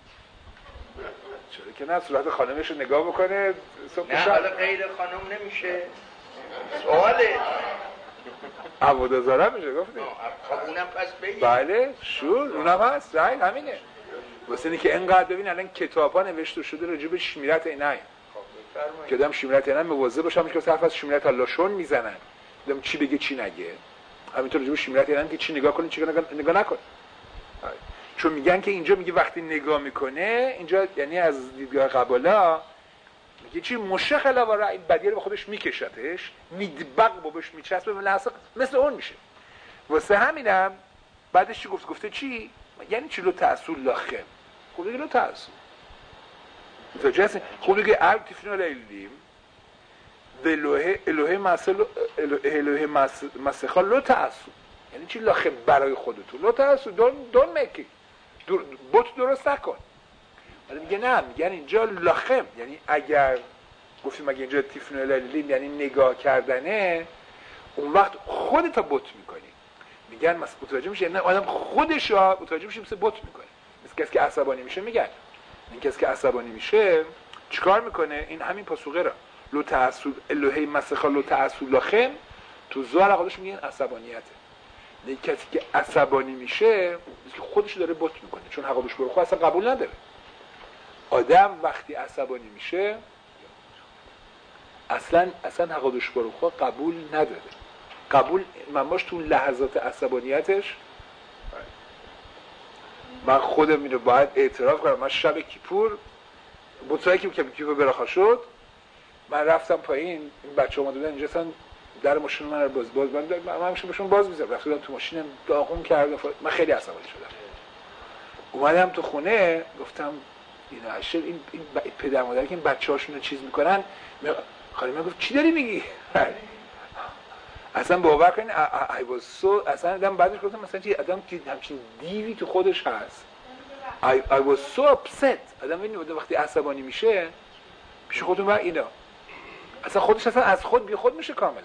چرا که نه صورت خانمش رو نگاه بکنه نه حالا غیر خانم نمیشه سواله عبودازاره میشه گفتیم خب اونم پس بگیم بله شور اونم هست رای همینه واسه اینکه اینقدر ببین الان کتاب ها نوشته شده راجع به شمیرت عینین که آدم شمیرت عینین مواظب باشه که صرف از شمیرت لاشون میزنن آدم چی بگه چی نگه همینطور راجع به شمیرت عینین که چی نگاه کنه چی نگاه نکنه چون میگن که اینجا میگه وقتی نگاه میکنه اینجا یعنی از دیدگاه قبالا میگه چی مشخ علاوه این بدیه رو به خودش میکشتش میدبق بابش میچسبه مثل مثل اون میشه. واسه همینم بعدش چی گفت گفته چی یعنی چی لو تأصول لاخم خب دیگه لو تأصول متوجه هستین خب دیگه ال تفنال الیم الوه الوه مسل الوه مسخال لو تأصول یعنی چی لاخم برای خودتون لو تأصول دون دون مکی بوت درست نکن. ولی میگه نه میگن اینجا لاخم یعنی اگر گفتیم اگه اینجا تیفنال الیم یعنی نگاه کردنه اون وقت خودت بوت میکنی. میگن مثلا متوجه میشه نه آدم خودش را متوجه میشه مثل بوت میکنه مثل کسی که عصبانی میشه. میگن این کسی که عصبانی میشه چیکار میکنه این همین پاسوقه را لو تعصب الهی مسخال لو تعصب لاخم تو زوار خودش میگن عصبانیته. این کسی که عصبانی میشه که خودش داره بوت میکنه چون حقوقش برو خود اصلا قبول نداره. آدم وقتی عصبانی میشه اصلا اصلا حقوقش برو خود قبول نداره. قبول من باش تو لحظات عصبانیتش من خودم اینو باید اعتراف کنم. من شب کیپور بوتایی که کیپور براخا شد من رفتم پایین این بچه اومده بودن اینجا اصلا در ماشین من رو باز باز من من همیشه بهشون باز میذارم رفتم تو ماشینم داغون کرد من خیلی عصبانی شدم. اومدم تو خونه گفتم اینا اشل این این پدر مادر که این بچه‌هاشون رو چیز میکنن خاله من گفت چی داری میگی اصلا باور کنین I was so اصلا آدم بعدش گفتم مثلا چی آدم که همچین دیوی تو خودش هست I, I was so upset. آدم ببینید وقتی عصبانی میشه پیش خودتون بر اینا اصلا خودش اصلا از خود بی خود میشه کاملا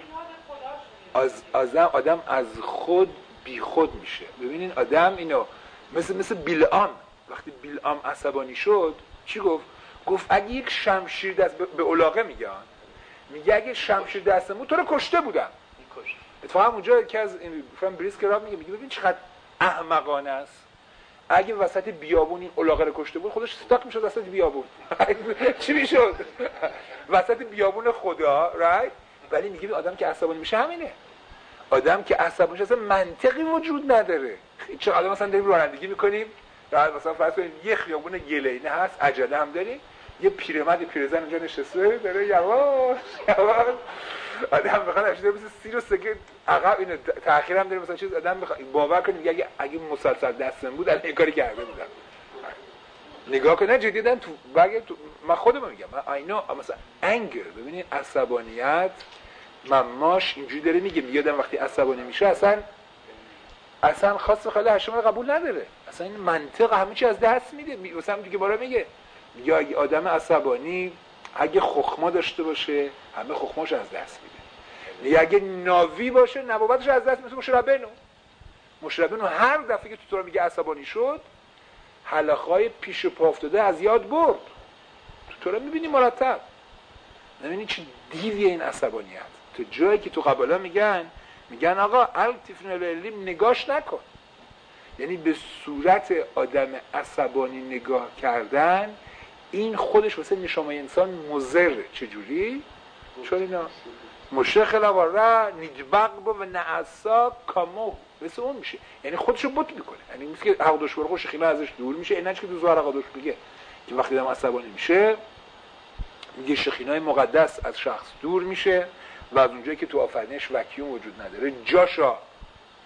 از آدم آدم از خود بی خود میشه. ببینین آدم اینو مثل مثل بیلعام وقتی بیلعام عصبانی شد چی گفت گفت اگه یک شمشیر دست به علاقه میگن میگه اگه شمشیر دستم بود تو رو کشته بودم. اتفاقا اونجا که از فرام بریسکراب میگه میگه ببین چقدر احمقانه است اگه وسط بیابون این علاقه رو کشته بود خودش استاک میشد وسط بیابون چی میشد وسط بیابون خدا رایت. ولی میگه آدم که عصبانی میشه همینه. آدم که عصبانی میشه اصلا منطقی وجود نداره. چه آدم مثلا داریم رانندگی میکنیم راحت مثلا فرض کنید یه خیابون گلینه هست عجله هم داریم یه پیرمرد پیرزن اونجا نشسته داره یواش یواش آدم بخواد اشتباه مثل سیر و سکه عقب اینو تأخیر هم داره مثلا چیز آدم بخواد باور کنه میگه اگه اگه مسلسل دستم بود الان این کاری کرده بودم. نگاه کنه جدیدن تو بگه تو من خودم میگم من اینا مثلا انگر ببینید عصبانیت مماش اینجوری داره میگه میگه آدم وقتی عصبانی میشه اصلا اصلا خاص خاله هشم رو قبول نداره اصلا این منطق همه چی از دست میده. مثلا دیگه بارا میگه یا اگه آدم عصبانی اگه خخما داشته باشه همه خخماش از دست میده. یا اگه ناوی باشه نبوتش از دست میده. مشربنو مشربنو هر دفعه که تو تو رو میگه عصبانی شد حلقه‌های پیش پا افتاده از یاد برد. تو تو رو میبینی مرتب نمیبینی چه دیویه این عصبانیت. تو جایی که تو قبالا میگن میگن آقا التفنال الیم نگاش نکن یعنی به صورت آدم عصبانی نگاه کردن این خودش واسه نشامه انسان مضره. چجوری؟ چون اینا مشخ لواره نیدبق با و نعصا کامو مثل اون میشه یعنی خودشو بوت میکنه یعنی مثل که حقدوش برخور شخیمه ازش دور میشه. اینش که تو زوار حقدوش میگه که وقتی آدم عصبانی میشه میگه شخینای مقدس از شخص دور میشه و از اونجایی که تو آفرینش وکیوم وجود نداره جاشا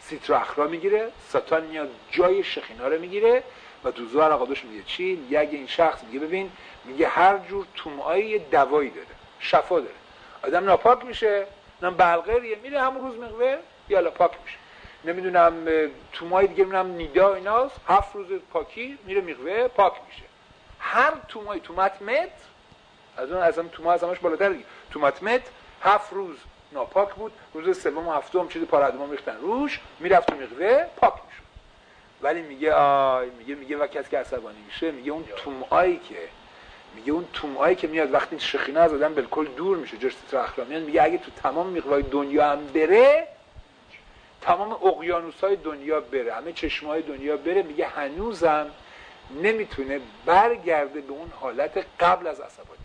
سیترا اخرا میگیره، ساتان میاد جای شخینا رو میگیره و تو زهر اقادش میگه چی؟ میگه اگه این شخص میگه ببین میگه هر جور تومایی دوایی داره، شفا داره. آدم ناپاک میشه، نم بلغریه میره همون روز میغوه یالا پاک میشه. نمیدونم تومای دیگه میدونم نیدا ایناست، هفت روز پاکی میره میغوه پاک میشه. هر تومای تومت مت از اون از اون توما از همش بالاتر دیگه. تومت مت هفت روز ناپاک بود، روز سوم و هفتم چیزی پارادما میختن روش، میرفت تو میغوه پاک میشه. ولی میگه آی میگه میگه و کسی که عصبانی میشه میگه اون تومایی که میگه اون تومایی که میاد وقتی شخینه از آدم بالکل دور میشه جرس تو اخلامیان، میگه اگه تو تمام میغوای دنیا هم بره، تمام اقیانوس‌های دنیا بره، همه چشمه‌های دنیا بره، میگه هنوزم نمیتونه برگرده به اون حالت قبل از عصبانیت.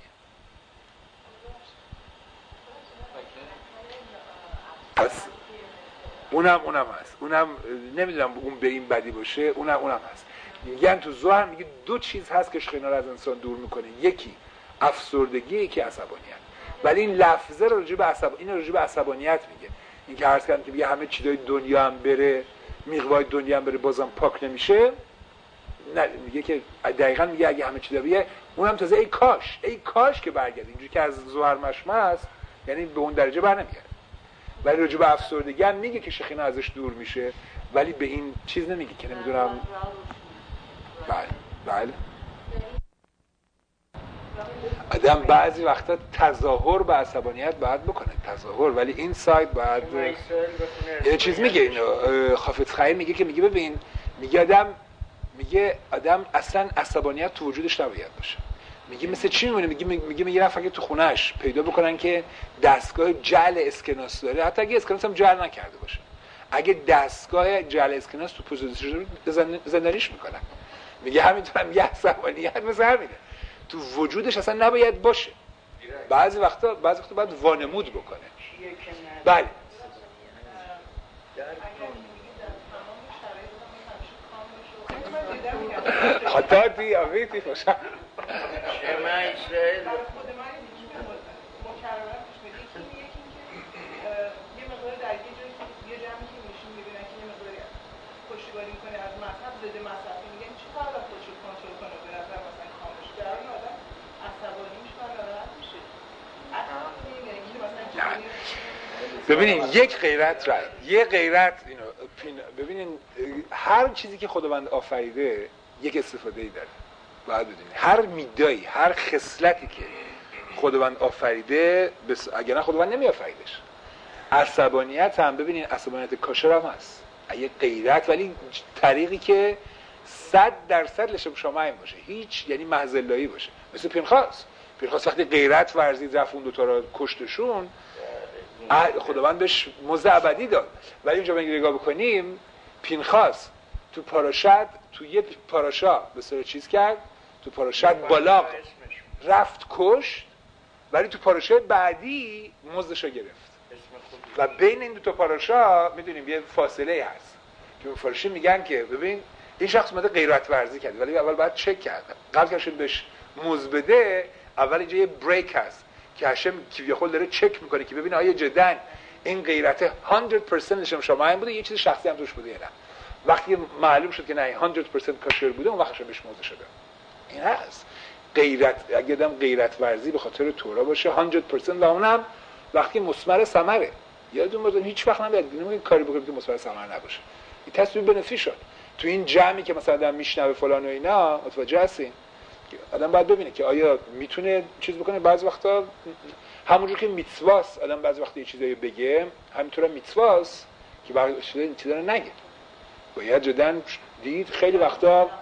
پس اونم اونم هست، اونم نمیدونم اون به این بدی باشه، اونم اونم هست. میگن تو ظاهر میگه دو چیز هست که شخینا رو از انسان دور میکنه، یکی افسردگی، یکی عصبانیت. ولی این لفظه رو راجع به عصب این راجع به عصبانیت میگه. این که عرض کردم که میگه همه چیزای دنیا هم بره، میغوای دنیا هم بره بازم پاک نمیشه. نه میگه که دقیقاً میگه اگه همه چیزا بیه، اونم تازه ای کاش ای کاش که برگرده اینجوری که از ظهر مشمع است، یعنی به اون درجه برنمیگرده. ولی راجع به افسردگی هم میگه که شخینا ازش دور میشه، ولی به این چیز نمیگه که نمیدونم. بله بله آدم بعضی وقتا تظاهر به عصبانیت باید بکنه، تظاهر، ولی این سایت باید یه چیز میگه اینو خافت خیر میگه که میگه ببین میگه آدم میگه آدم اصلا عصبانیت تو وجودش نباید باشه. میگه مثل چی میمونه؟ میگه میگه میگه رفت اگه تو خونهش پیدا بکنن که دستگاه جعل اسکناس داره، حتی اگه اسکناس هم جعل نکرده باشه، اگه دستگاه جعل اسکناس تو پوزیشن زندانیش میکنن. میگه همینطور هم یه عصبانیت مثل همینه تو وجودش اصلا نباید باشه. بعضی وقتا بعضی وقتا باید وانمود بکنه. بله خطاتی آویتی خوشم شما اسرائیل پشتیبانی میکنه از مذهب ضد مذهب، میگن چی کار باید خودشو کنترل کنه به نظر مثلا خاموش کردن آدم عصبانی میشه و ناراحت میشه. ببینین یک غیرت رای یه غیرت اینو ببینین هر چیزی که خداوند آفریده یک استفاده ای داره. باید بدونین هر میدایی هر خصلتی که خداوند آفریده بس... اگر نه خداوند نمی آفریدش. عصبانیت هم ببینین عصبانیت کاشر هم هست، یه غیرت، ولی طریقی که صد درصد لشم شمایم باشه، هیچ یعنی محض اللهی باشه. مثل پینخاس پینخاس وقتی غیرت ورزید رفت اون دوتا را کشتشون، خداوند بهش مزد ابدی داد. ولی اینجا ما نگاه بکنیم پینخاس تو پاراشت تو یه پاراشا به صورت چیز کرد، تو پاراشت بالاق رفت کشت، ولی تو پاراشا بعدی مزدشو گرفت. و بین این دو تا پاراشا میدونیم یه فاصله هست که اون فارشی میگن که ببین این شخص اومده غیرت ورزی کرد، ولی اول باید چک کرد. قبل که بهش موز بده اول اینجا یه بریک هست که هاشم کیفیخول داره چک میکنه که ببین آیا جدن این غیرت صد درصد شما این بوده، یه چیز شخصی هم توش بوده یا نه. وقتی معلوم شد که نه صد درصد کاشر بوده، اون وقتش بهش موزه شده. این هست غیرت. اگه دم غیرت ورزی به خاطر تورا باشه صد درصد و اونم وقتی مثمر ثمره. یادتون باشه هیچ وقت نباید نمیگه کاری بکنید که مثمر ثمر نباشه. این تصویر بنفیشال تو این جمعی که مثلا آدم میشنوه فلان و اینا متوجه هستین. آدم باید ببینه که آیا میتونه چیز بکنه. بعضی وقتا همونجور که میتواس آدم بعضی وقتا یه چیزایی بگه، همینطوره میتواس که بعضی وقتا این چیزا رو نگه. باید جدا دید خیلی وقتا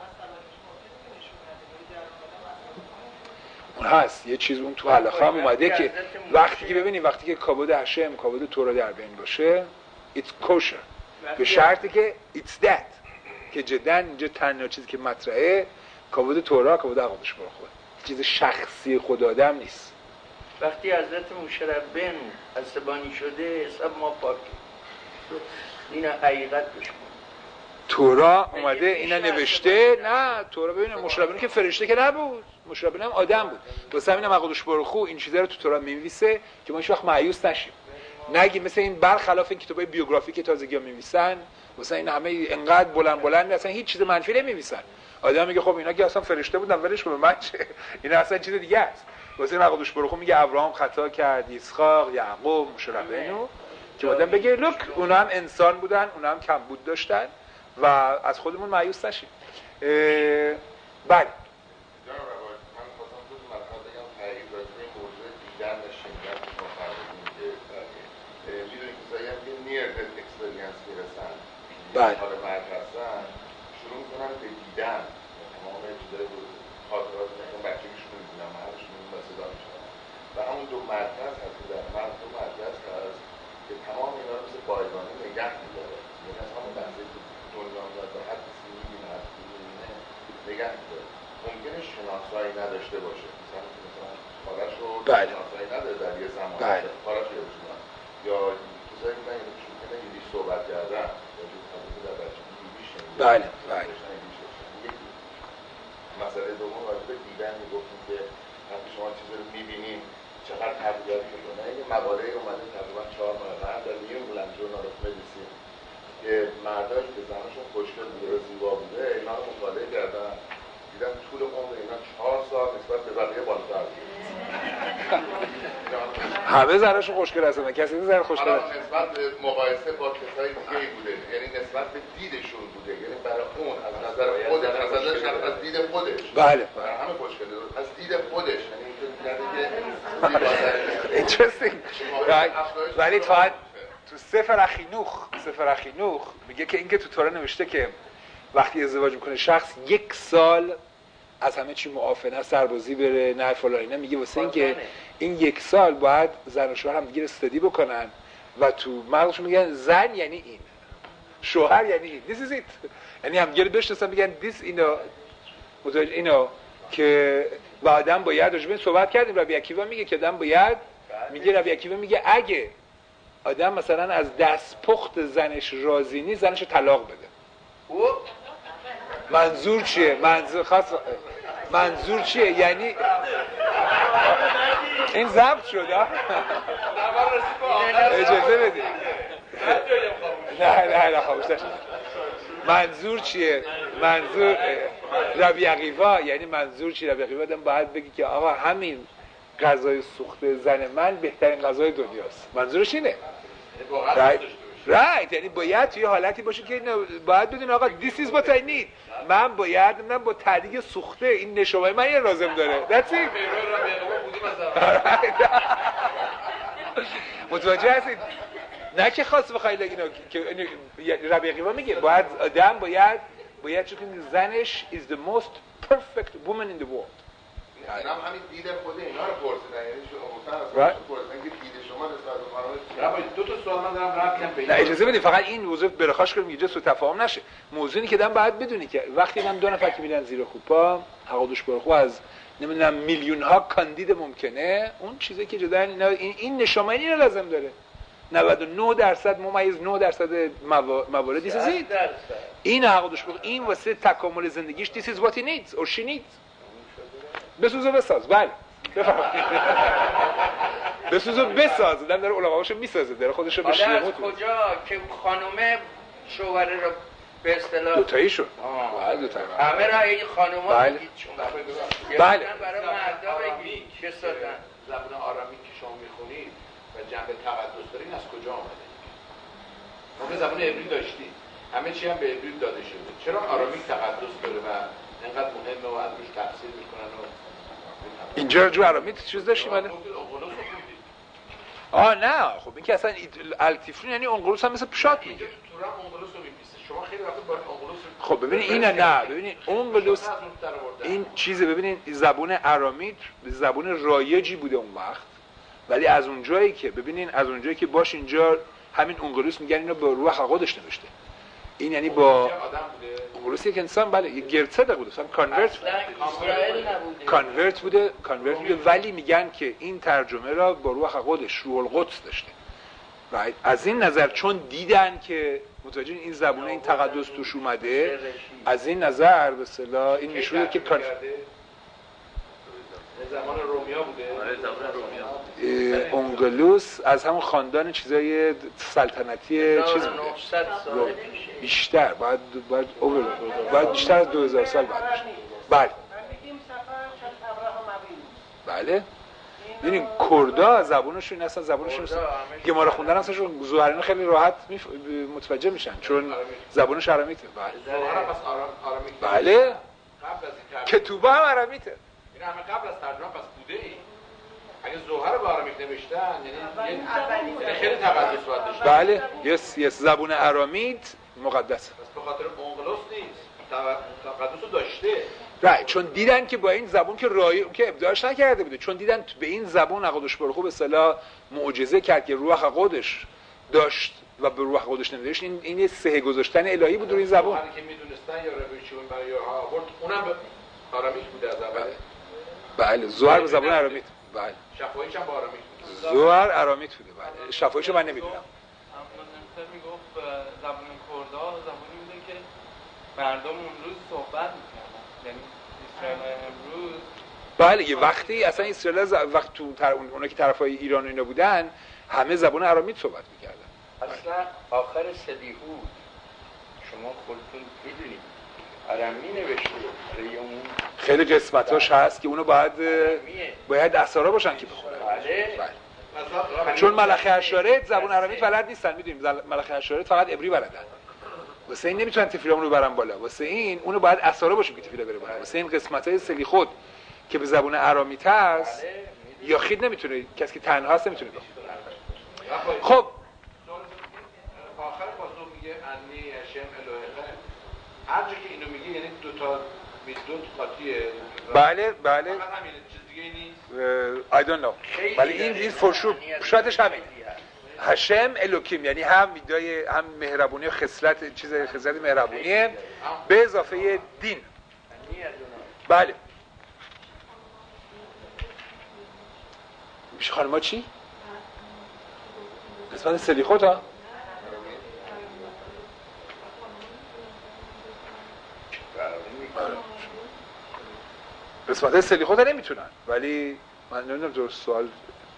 اون هست یه چیز اون تو حلقه هم اومده که وقتی که ببینید وقتی که کابود هشم کابود تورا در بین باشه it's kosher، به شرطی که it's that که جدا اینجا تنها چیزی که مطرحه کابود تورا کابود عقابش برو خود چیز شخصی خود آدم نیست. وقتی حضرت مشربن عصبانی شده حساب ما پاکه. این حقیقت بشه. تورا اومده اینا نوشته. نه تورا ببینه مشربن که فرشته که نبود، مشربن هم آدم بود. واسه همین عقابش برو خود این چیزا رو تو تورا می‌نویسه که ما هیچ وقت مایوس نشیم. نگی مثل این برخلاف این کتابای بیوگرافی که تازگی‌ها می‌نویسن، مثلا این همه انقدر بلند بلند اصلا هیچ چیز منفی نمی‌نویسن. آدم میگه خب اینا که اصلا فرشته بودن ولش کن، من چه؟ اینا اصلا چیز دیگه است. واسه این عقدش برخو میگه ابراهام خطا کرد، اسحاق، یعقوب، مشرفینو که آدم بگه لوک اونا هم انسان بودن، اونا هم کمبود داشتن و از خودمون مایوس نشیم. بله بله. حال مرد هستن شروع میکنن به دیدن تمام چیزای خاطرات مثلا بچگیشون رو میبینن، مردشون رو میبینن، صدا میشنن و همون دو مرکز هست که در مرد دو مرکز هست که تمام اینا رو مثل بایگانی نگه میداره، یعنی از همون لحظه که دنیا میاد و هر کسی میبینه هر کسی میبینه نگه میداره. ممکنه شناسایی نداشته باشه، مثلا مثلا خالش رو شناسایی نداره در یه زمان خالش رو بشونن یا چیزایی که من ممکنه یه صحبت کردن بله بله. مسئله دوم راجع به دیدن میگفتیم که وقتی شما چیزی رو میبینیم چقدر تغییرات میکنه. یه مقاله اومده تقریبا چهار ماه قبل در نیو انگلند ژورنال آف مدیسین که مردایی که زنشون خوشگل بوده و زیبا بوده اینا رو مطالعه کردن، دیدن طول عمر اینا چهار سال نسبت به بقیه بالاتر بود. همه زنشون خوشگل هستن، کسی زن خوشگل هست. نسبت به مقایسه با کسای دیگه بوده، یعنی نسبت به دیدشون بوده، یعنی برای اون از نظر خودش از نظر از دید خودش. بله. برای همه خوشگل از دید خودش، یعنی اینکه interesting. ولی تو تو سفر اخینوخ سفر اخینوخ میگه که اینکه تو تورا نوشته که وقتی ازدواج میکنه شخص یک سال از همه چی معافی نه سربازی بره نه فلان اینا، میگه واسه اینکه این یک سال باید زن و شوهر هم دیگه استادی بکنن و تو مغزشون میگن زن یعنی این، شوهر یعنی این، this is it، یعنی هم دیگه بشناسن میگن this اینو متوجه اینو که و آدم باید راجع به این صحبت کردیم. ربی عکیوا میگه که آدم باید میگه ربی عکیوا میگه اگه آدم مثلا از دستپخت زنش راضی نیست زنشو طلاق بده. منظور چیه؟ منظور خاص منظور چیه؟ یعنی این ضبط شده اجازه بدید نه نه نه خاموش نشید. منظور چیه؟ منظور ربی عقیوا یعنی منظور چیه؟ ربی عقیوا دم باید بگی که آقا همین غذای سوخته زن من بهترین غذای دنیاست. منظورش اینه رایت رایت یعنی باید توی حالتی باشه که باید بدون آقا this is what I need، من باید من با تدیگ سوخته این نشوای من یه لازم داره. that's it. متوجه هستید؟ نه که خاص بخواید اینا که ربی عقیوا میگه باید آدم باید باید چون زنش is the most perfect woman in the world. اینا هم همین دید خود اینا رو پرسیدن، یعنی شما گفتن اصلا پرسیدن که دید شما نسبت به فراموش چیه؟ دو تا سوال من دارم رفتم به این. نه اجازه بدید فقط این موضوع برخاش کنیم اینجا سوء تفاهم نشه. موضوعی که دارم باید بدونی که وقتی هم دو نفر که میرن زیر خوپا حقودش برخو از نمیدونم میلیون ها کاندید ممکنه، اون چیزی که جدا این این نشامانی رو لازم داره. نود و نه درصد ممیز نه درصد موارد دیس از این حقودش برخو این واسه تکامل زندگیش this is what he needs or she needs. بسوز و بساز. بله بفرمایید. بسوز و بساز. آدم داره علماءاشو میسازه، داره خودشو به شیعه از کجا که خانومه شوهر رو به اصطلاح دو تایی شد. بله دو تایی. همه را این خانوما میگید شما. بله. برای مردا بگید بسازن. زبان آرامی که شما میخونید و جنبه تقدس دارین از کجا آمده؟ ما زبان عبری داشتیم. همه چی هم به عبری داده شده. چرا آرامی تقدس داره و اینقدر مهمه و از روش تفسیر میکنن و اینجا جو آرامی چیز داشتیم ولی آه نه خب این که اصلا التیفرون یعنی اونقلوس هم مثل پشات میگه. تو را اونقلوس رو میپیسه. شما خیلی وقت با اونقلوس خب ببینید این نه ببینید اونقلوس این چیزه. ببینید زبان آرامی زبان رایجی بوده اون وقت، ولی از اونجایی که ببینید از اونجایی که باش اینجا همین اونقلوس میگن اینو با روح خودش نوشته. این یعنی با اونقلوس یک انسان بله یک گرتسد بوده، مثلا کانورت کانورت بوده کانورت بوده ولی میگن که این ترجمه را با روح خودش روح القدس داشته. right. از این نظر چون دیدن که متوجه این زبونه این تقدس توش اومده، از این نظر به اصطلاح این نشون میده که کان زمان رومیا بوده. زمان رومیا اونگلوس از همون خاندان چیزای سلطنتی چیز بوده سال پیشه. بیشتر باید باید اوور باید بیشتر از دو هزار سال بعد باشه. بله بله ببین کردا زبونشون اصلا زبونشون گمارا خوندن اصلا ظاهرا خیلی راحت میف... متوجه میشن چون زبونش آرامیته. بله بله کتوبه هم آرامیته. این همه قبل از ترجمه پس بوده ای. اگه ظاهر به آرامیک نوشتن یعنی خیلی تقدس باید داشته. بله یس یس زبون آرامید مقدسه. پس به خاطر اونگلوس نیست. تقدس رو داشته. رای چون دیدن که با این زبون که رای که ابداعش نکرده بوده، چون دیدن به این زبون نقدش برخو به اصطلاح معجزه کرد که روح خودش داشت و به روح خودش نمیداشت. این این سه گذاشتن الهی بود روی این زبون. هر کی میدونستن یا رویشون برای آورد اونم به آرامیک بوده از اول. بله ظاهر به زبان آرامیک. بله شفاهیش هم با آرامیک بود. ظاهر آرامیک بوده. بله شفاهیشو من نمیدونم. اما میگفت زبان کردا زبانی بوده که مردم اون روز صحبت می‌کردن. یعنی اسرائیل امروز بله یه وقتی اصلا اسرائیل ز... وقت تو تر... اونا که طرفای ایران و اینا بودن همه زبان آرامیک صحبت می‌کردن. اصلا آخر سلیحود شما خودتون میدونید آرامی نوشته برای اون خیلی قسمتاش هست که اونو باید باید اسارا باشن که بخونن. بله بله. چون ملخی اشارت زبان آرامیک بلد نیستن، میدونیم ملخی اشارت فقط عبری بلدن. واسه این نمیتونن تفیلمون رو برن بالا، واسه این اونو باید اسارا باشه که تفیله بره بالا. واسه این قسمتای سلیخود که به زبان آرامیت هست یا خید نمیتونه، کسی که تنها هست نمیتونه بخونه. خب آخر پاسخ میگه انی اشم الهه. هر جا که اینو میگه یعنی دو تا دو تا قاطیه. بله بله فقط همین چیز دیگه نیست. I don't know. ولی این این فرشور شاتش همین. هشم الوکیم یعنی هم میدای هم مهربونی و خصلت چیز خصلت مهربونیه به اضافه دین. بله. میشه خانما چی؟ قسمت سلیخوت ها؟ قسمت سلیخوت ها نمیتونن، ولی من نمیدونم درست سوال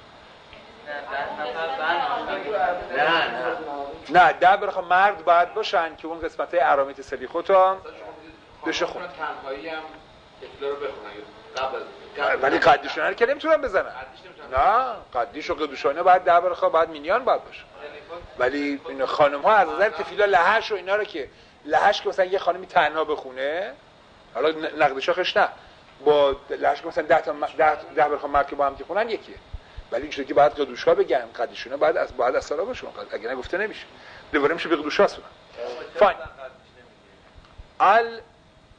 نه نه نه ده برخواه مرد باید باشن که اون قسمت های ارامیت سلیخوت ها بشه خون. تنهایی هم اطلاع رو بخونن قبل از ولی قدیشونه رو که نمیتونن بزنن. نه قدیش و قدوشانه باید ده برخواه باید مینیان باید باشه. ولی این خانم ها از نظر تفیلا لحش و اینا رو که لحش که مثلا یه خانمی تنها بخونه، حالا نقد شاخش نه، با لحش که مثلا ده تا ده, ده برخواه مرد که با هم که خونن یکیه. ولی اینجوری که باید قدوشا بگن قدیشونه باید از باید اصلا باشه، اگه نگفته نمیشه دوباره میشه به قدوشا سونن. فاین ال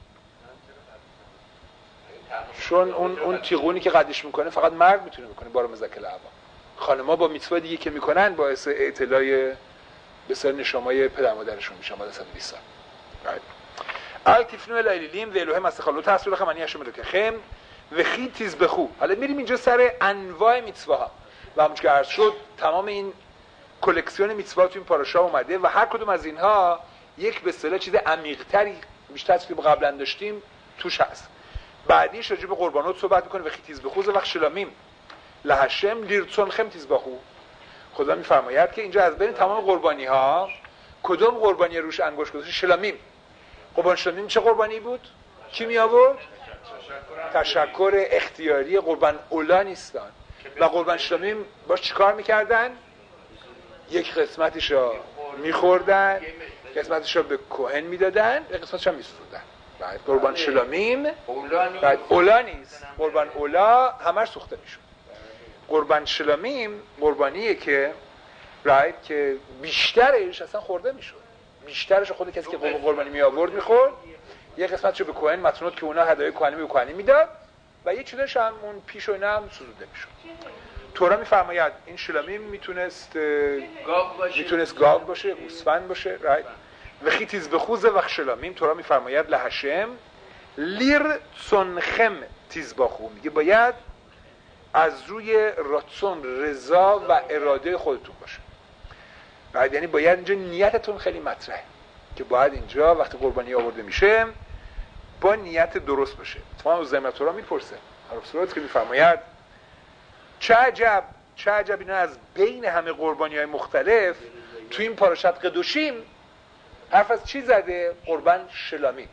چون اون اون تیغونی که قدیش میکنه فقط مرد میتونه بکنه بار مزکل عوا. خانم‌ها با میتوا دیگه که میکنن باعث اطلاع به سر نشامای پدر مادرشون میشن بعد از صد و بیست سال. ال تفنو الیلیم و الوه مسخالو تاسو لخ منی اشم که خم و خی تیز بخو. حالا میریم اینجا سر انواع میتواها و همونش که عرض شد تمام این کلکسیون میتوا تو این پاراشا اومده و هر کدوم از اینها یک به اصطلاح چیز عمیق‌تری بیشتر از که قبلا داشتیم توش هست. بعدیش راجع به قربانات صحبت می‌کنه و خی تیز بخو وقت شلامیم لهشم لیرتون خم تیز بخو. خدا میفرماید که اینجا از بین تمام قربانی‌ها کدوم قربانی روش انگشت گذاشت؟ شلامیم. قربان شلامیم چه قربانی بود؟ کی می آورد؟ تشکر اختیاری. قربان اولا نیستن و قربان شلامیم باش چیکار میکردن؟ یک قسمتشو میخوردن، قسمتشو به کوهن میدادن، یک قسمتشو میسوزوندن. بعد قربان شلامیم بعد اولا نیست، قربان اولا همش سوخته میشد. قربان شلامیم قربانیه که رایت که بیشترش اصلا خورده میشد، بیشترش خود کسی که قربانی می آورد میخورد، یه قسمتشو به کوهن متنوت که اونا هدایای کوهنی به کوهنی میداد و یه چیزش هم اون پیش و اینا هم سوزونده میشد. تورا میفرماید این شلامیم میتونست گاو باشه، میتونست گاو باشه، گوسفند باشه، رایت و خی تیز بخوزه و شلامیم تورا میفرماید لهشم لیر سنخم تیز بخو. میگه باید از روی راتسون رضا و اراده خودتون باشه. بعد یعنی باید اینجا نیتتون خیلی مطرحه که باید اینجا وقتی قربانی آورده میشه با نیت درست باشه. تمام زمینه تورا میپرسه حرف سورات که میفرماید چه عجب چه عجب اینا از بین همه قربانی‌های مختلف تو این پاراشت قدوشیم حرف از چی زده؟ قربان شلامی.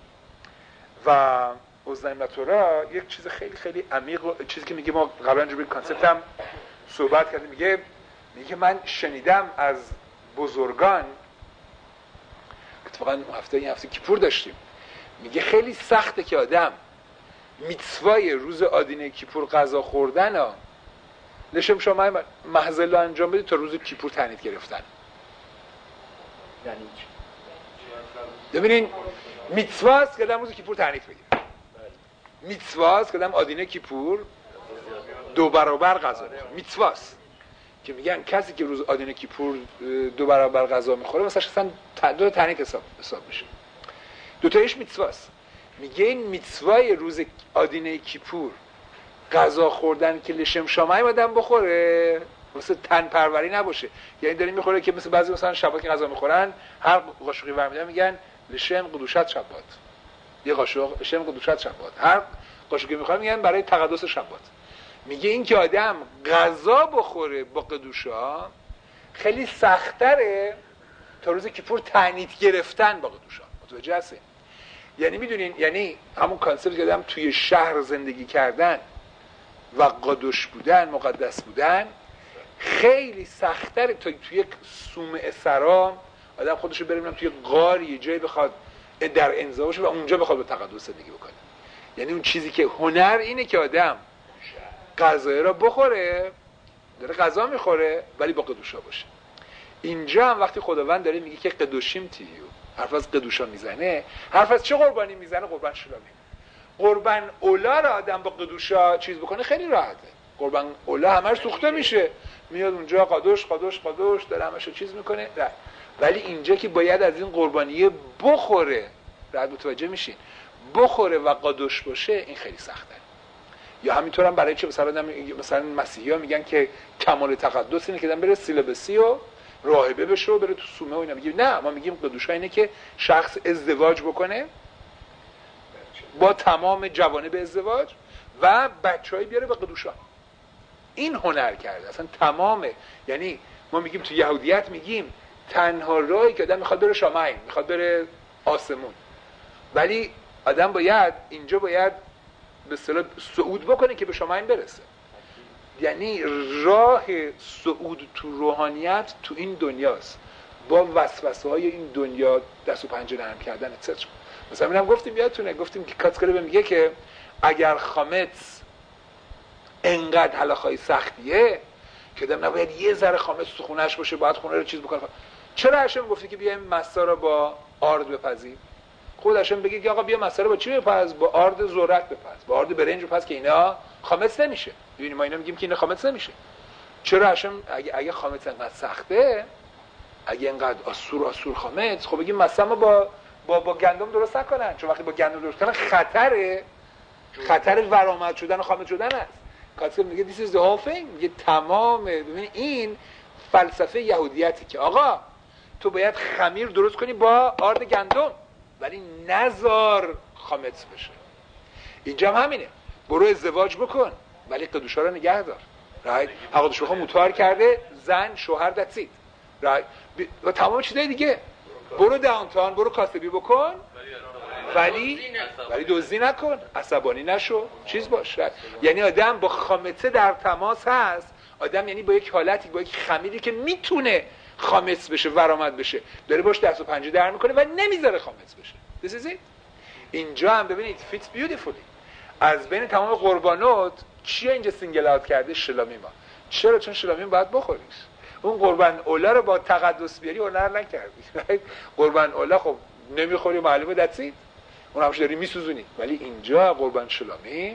و اوزنیم تورا یک چیز خیلی خیلی عمیق و چیزی که میگه ما قبلا جو به کانسپت هم صحبت کردیم، میگه میگه من شنیدم از بزرگان، اتفاقا هفته این هفته کیپور داشتیم، میگه خیلی سخته که آدم میتسوای روز آدینه کیپور غذا خوردن ها لشم شما محض الله انجام بدید تا روز کیپور تعنیت گرفتن. یعنی چی؟ ببینین میتسواست که آدم روز کیپور تعنیت بگیره، میتسواست که آدم آدینه کیپور دو برابر غذا بخوره، میتسواست که میگن کسی که روز آدینه کیپور دو برابر غذا میخوره مثلا اصلا دو تعنیت حساب حساب میشه. دو تایش میتسواست. میگه این میتسوای روز آدینه کیپور غذا خوردن که لشم شامای آدم بخوره مثل تن پروری نباشه، یعنی داریم میخوره که مثل بعضی مثلا شبا که غذا میخورن هر قاشقی ورمیدن میگن لشم قدوشت شبات، یه قاشق لشم قدوشت شبات، هر قاشقی میخورن میگن برای تقدس شبات. میگه این که آدم غذا بخوره با قدوشا خیلی سخت‌تره تا روز کیپور تعنیت گرفتن با قدوشا. متوجه هستین؟ یعنی میدونین، یعنی همون کانسپت که آدم توی شهر زندگی کردن و قدوش بودن، مقدس بودن خیلی سخت‌تره تا توی یک صومعه سرا آدم خودشو ببینم توی غاری یه جایی بخواد در انزوا باشه و اونجا بخواد به تقدس زندگی بکنه. یعنی اون چیزی که هنر اینه که آدم غذا را بخوره، داره غذا میخوره ولی با قدوشا باشه. اینجا هم وقتی خداوند داره میگه که قدوشیم تیو، حرف از قدوشا میزنه، حرف از چه قربانی میزنه؟ قربان شلامی. قربان اولا را آدم با قدوشا چیز بکنه خیلی راحته. قربان اولا همش سوخته میشه، میاد اونجا قدوش قدوش قدوش داره همش چیز میکنه. نه. ولی اینجا که باید از این قربانیه بخوره، راحت متوجه میشین، بخوره و قدوش باشه، این خیلی سخته. یا همینطور هم برای چه مثلا مثلا مسیحی ها میگن که کمال تقدس اینه که آدم بره سیلبسی و راهبه بشه و بره تو صومعه و اینا. میگیم نه، ما میگیم قدوشا اینه که شخص ازدواج بکنه با تمام جوانب ازدواج و بچه‌ای بیاره به قدوشا. این هنر کرده اصلا تمامه. یعنی ما میگیم تو یهودیت میگیم تنها راهی که آدم میخواد بره شامعین، میخواد بره آسمون، ولی آدم باید اینجا باید به اصطلاح صعود بکنه که به شامعین برسه. یعنی راه صعود تو روحانیت تو این دنیاست، با وسوسه های این دنیا دست و پنجه نرم کردن اتستر. مثلا اینم گفتیم یادتونه، گفتیم که کاتسکره به میگه که اگر خامت انقدر حلاخای سختیه که دم نباید یه ذره خامت تو خونهش باشه، باید خونه رو چیز بکنه، چرا هاشم گفتی که بیایم مسا رو با آرد بپزی؟ خود هاشم بگه که آقا بیا مسا رو با چی بپز؟ با آرد ذرت بپز، با آرد برنج بپز که اینا خامت نمیشه. ببینید ما اینا میگیم که اینا خامت نمیشه. چرا هاشم اگه اگه خامت انقدر سخته، اگه انقدر آسور آسور خامت، خب بگیم مسا ما با با با گندم درست نکنن، چون وقتی با گندم درست کنن خطر خطر ورآمد شدن و خامت شدن است. کاتسکر میگه this is the whole thing، میگه تمام. ببین این فلسفه یهودیتی که آقا تو باید خمیر درست کنی با آرد گندم ولی نزار خامت بشه. اینجا هم همینه، برو ازدواج بکن ولی قدوشا رو نگه دار. رایت حقوقش بخوام متوار کرده زن شوهر دتسید رایت و تمام چیزای دیگه. برو داونتاون، برو کاسبی بکن ولی ولی دزدی نکن، عصبانی نشو، چیز باش. یعنی آدم با خامته در تماس هست. آدم یعنی با یک حالتی، با یک خمیری که میتونه خامت بشه، ورآمد بشه، داره باش دست و پنجه در میکنه و نمیذاره خامت بشه. This is it. اینجا هم ببینید fits beautifully. از بین تمام قربانات چیه اینجا سینگل اوت کرده؟ شلامی. ما چرا؟ چون شلامی باید بخوریش. اون قربان اولا رو با تقدس بیاری هنر نکردی. قربان اولا خب نمیخوری، معلومه دتسید، اون همش داری میسوزونی. ولی اینجا قربان شلامی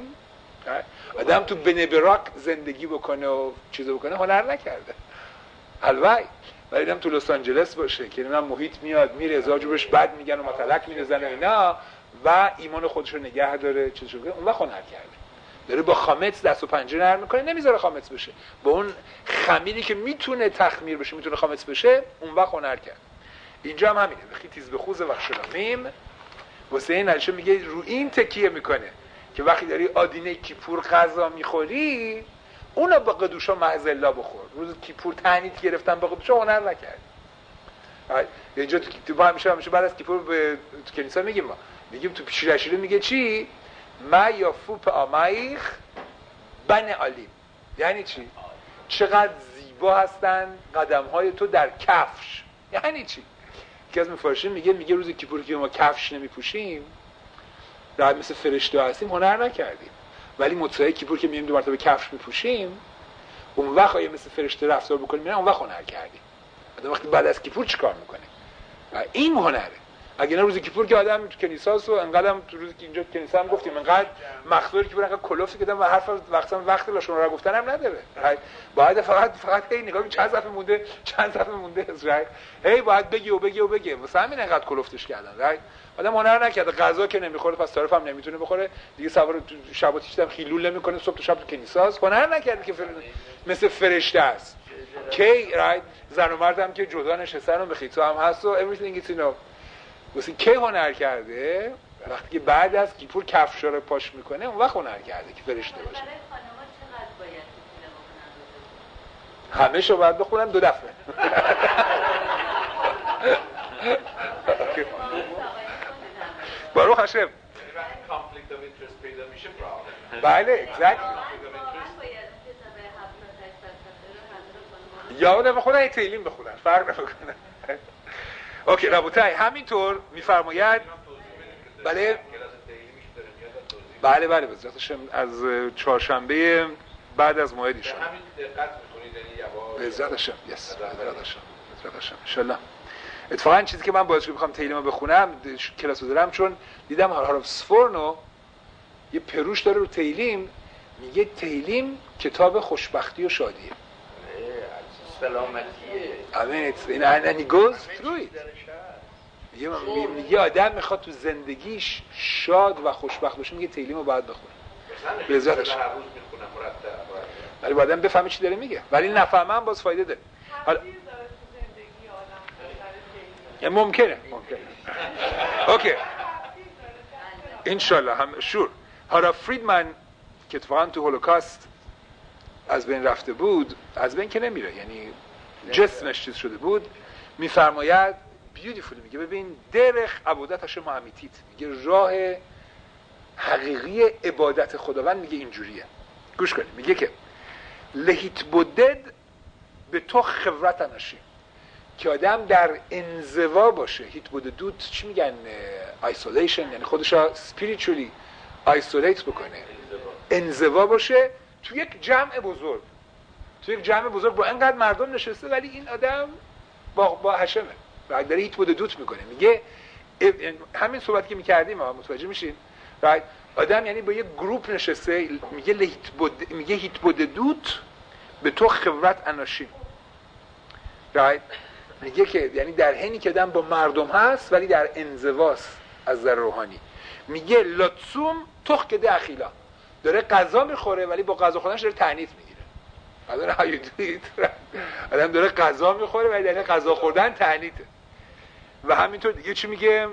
آدم تو بنبراک زندگی بکنه و چیزو بکنه هنر نکرده. الوی ولی آدم تو لس آنجلس باشه که اینا محیط میاد میره ازاجوبش بد میگن و متلک میزنه اینا و ایمان خودش رو نگه داره، چیزو بکنه، اون وقت هنر کرده. داره با خامت دست و پنجه نرم میکنه، نمیذاره خامت بشه. با اون خمیری که میتونه تخمیر بشه، میتونه خامت بشه، اون وقت هنر کرد. اینجا هم همینه. بخی تیز به خوز وقت شلامیم واسه این نشه میگه رو این تکیه میکنه که وقتی داری آدینه کیپور غذا میخوری اونو با قدوشا محض الله بخور. روز کیپور تعنیت گرفتن با قدوشا هنر نکردی. اینجا تو تو همیشه همیشه بعد از کیپور به تو کنیسا میگیم ما میگیم تو پیشیرشیره میگه چی؟ ما یا فوپ آمایخ بن علیم. یعنی چی؟ چقدر زیبا هستن قدم‌های تو در کفش. یعنی چی؟ یکی از مفسرین میگه میگه روز کیپور که ما کفش نمیپوشیم در مثل فرشته هستیم هنر نکردیم، ولی مطلع کیپور که میایم دو مرتبه کفش میپوشیم اون وقت آیه مثل فرشته رفتار بکنیم نه اون وقت هنر کردیم. بعد وقتی بعد از کیپور چیکار میکنه؟ این هنره. اگه نه روز کیپور که آدم تو کنیساست و انقدرم تو روزی که اینجا کنیسا هم گفتیم انقدر مخصوصی که انقدر کلوفی کردن و حرف وقتا وقت لاشون رو گفتن هم نداره. باید فقط فقط هی نگاه چند صفحه مونده چند صفحه مونده از رای هی باید بگی و بگی و بگی. واسه همین انقدر کلوفتش کردن. رای آدم هنر نکرده، غذا که نمیخوره پس طرف هم نمیتونه بخوره دیگه، سوار شباتی شدم خیلول نمیکنه، صبح تا شب تو کنیساست. هنر نکرده که فر... مثل فرشته است. کی رای زن و مردم که جدا نشستن و به خیتو هم هست و everything is you know. واسه کی هنر کرده؟ وقتی که بعد از کیپور کفشا رو پاش میکنه اون وقت هنر کرده که فرشته باشه. برای خانم‌ها چقدر باید بخونن؟ همه شو باید بخونن دو دفعه. باروخ هاشم. کانفلیکت اف اینترست پیدا میشه پرابلم. بله exactly. یا اون بخونن تیلیم بخونن فرق نمیکنه. اوکی رابطه همینطور میفرماید بله بله بله بذاتشم از چهارشنبه بعد از موعد ایشان همین دقت میکنید یعنی یواش بذاتشم یس بذاتشم بذاتشم ان شاء الله. اتفاقا چیزی که من باعث میخوام تیلیم رو بخونم کلاس رو دارم چون دیدم هاراف سفورنو یه پروش داره رو تیلیم، میگه تیلیم کتاب خوشبختی و شادیه. سلامتیه. آمین. این and he goes through it. میگه آدم میخواد تو زندگیش شاد و خوشبخت باشه میگه تیلیم رو باید بخونه. به عزتش. هر روز میخونم مرتب. ولی آدم بفهمه چی داره میگه. ولی نفهمه هم باز فایده داره. حالا ممکنه ممکنه. اوکی. ان شاء الله هم شور. هارا فریدمن که اتفاقا تو هولوکاست از بین رفته بود، از بین که نمیره، یعنی جسمش چیز شده بود، میفرماید بیوتیفولی میگه ببین درخ عبادت هشم امیتیت، میگه راه حقیقی عبادت خداوند میگه اینجوریه. گوش کنید میگه که لهیت بودد به تو خبرت انشی، که آدم در انزوا باشه. هیت بوددود چی میگن؟ ایسولیشن، یعنی خودش را spiritually isolate بکنه، انزوا باشه تو یک جمع بزرگ، تو یک جمع بزرگ با اینقدر مردم نشسته ولی این آدم با با هشمه و داره هیت بوددود میکنه. میگه همین صحبتی که میکردیم ما متوجه میشین right؟ آدم یعنی با یک گروپ نشسته، میگه هیت بود میگه هیت بوددود به تو خبرت اناشین right؟ میگه که یعنی در حینی که آدم با مردم هست ولی در انزواست از در روحانی. میگه لاتسوم تخ که داخلا، داره غذا میخوره ولی با غذا خوردنش داره تعنیت میگیره. آدم هایدید آدم داره غذا میخوره ولی در غذا خوردن تعنیته. و همینطور دیگه چی میگه؟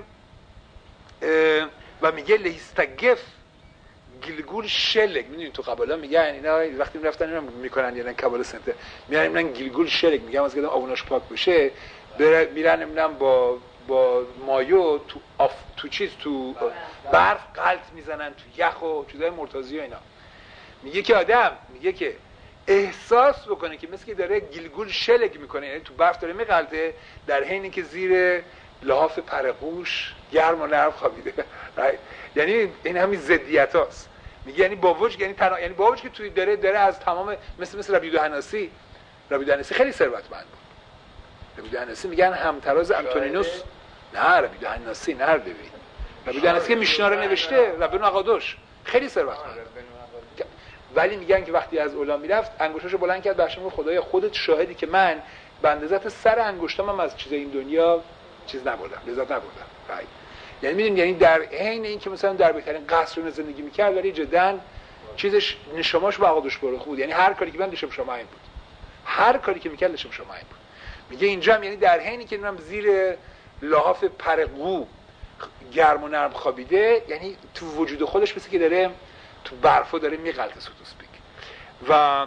و میگه لیستگف گیلگول شلگ. میدونید تو قبالا میگن اینا وقتی میرفتن اینا میکنن یعنی کبالا سنتر میرن میگن گیلگول شلگ، میگم از که آبوناش پاک بشه میرن نمیدونم با با مایو تو آف... تو چیز تو برف غلط میزنن تو یخ و چیزای مرتضی و اینا. میگه که آدم میگه که احساس بکنه که مثل که داره گیلگول شلگ میکنه، یعنی تو برف داره میغلطه در حینی که زیر لحاف پرغوش گرم و نرم خوابیده. یعنی این همین ضدیتاست. میگه یعنی با وجه یعنی تنها یعنی با وجه که توی داره داره از تمام مثل مثل ربی دهناسی ربی دهناسی خیلی ثروتمند بود. ربی دهناسی میگن همتراز انتونینوس، نه ربی دهناسی نه ببین ربی دهناسی که میشناره نوشته ربی نقادوش خیلی ثروتمند، ولی میگن که وقتی از اولا میرفت انگشتاشو بلند کرد بهش میگفت خدایا خودت شاهدی که من به اندازه سر انگشتام هم از چیزای این دنیا چیز نبردم، لذت نبردم. رایت یعنی میدونید یعنی در عین این که مثلا در بهترین قصر زندگی میکرد ولی جدا چیزش نشماش با عقدش برو بود، یعنی هر کاری که من داشتم شما این بود، هر کاری که میکرد داشتم شما این بود. میگه اینجا هم یعنی در حینی که میرم زیر لحاف پرقو گرم و نرم خوابیده، یعنی تو وجود خودش مثل که داره تو برفو داره میغلطه سوتوسپیک. و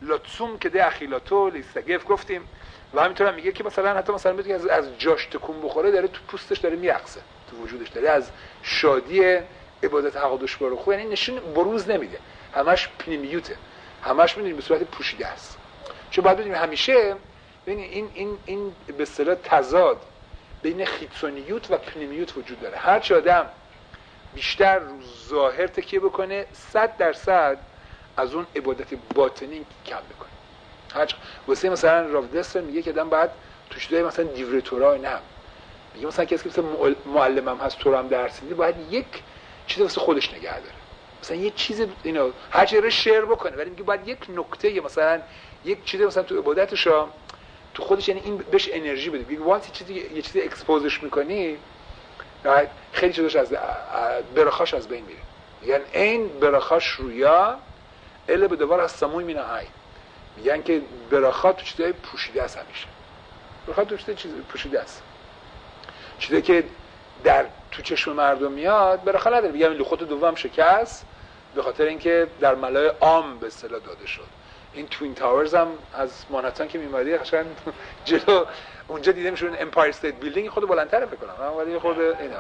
لاتسوم که ده اخیلاتو لیستگف گفتیم و همینطور هم میگه که مثلا حتی مثلا میگه از از جاش تکون بخوره داره تو پوستش داره میرقصه، تو وجودش داره از شادی عبادت حقادش بارو خو، یعنی نشون بروز نمیده، همش پنیمیوته، همش میدونیم به صورت پوشیده است. چون باید بدونیم همیشه ببین این این این به اصطلاح تضاد بین خیتسونیوت و پنیمیوت وجود داره. هر چه آدم بیشتر رو ظاهر تکیه بکنه صد درصد از اون عبادت باطنی کم بکنه. هر چه واسه مثلا راودستر میگه که آدم باید تو چیزای مثلا دیورتورا نه، میگه مثلا کسی که مثلا معلمم هست تو رو هم درس میده باید یک چیز واسه خودش نگه داره، مثلا یه چیز اینو هر چیزی رو شیر بکنه، ولی میگه باید یک نکته مثلا یک چیز مثلا تو عبادتش تو خودش، یعنی این بهش انرژی بده. میگه وانس چیزی یه چیزی اکسپوزش میکنی خیلی چیزاش از برخاش از بین میره. میگن این برخاش رویا اله به دوار از سموی مینه های، میگن که برخا تو چیزای پوشیده است، همیشه برخا تو چیزای پوشیده است، چیزی که در تو چشم مردم میاد برخا نداره. میگن لوخوت دوم شکست به خاطر اینکه در ملای عام به اصطلاح داده شد. این توین تاورز هم از مانهاتن که میمادی قشنگ جلو اونجا دیده میشه امپایر استیت بیلدینگ خود بلندتره فکر کنم، ولی خود اینا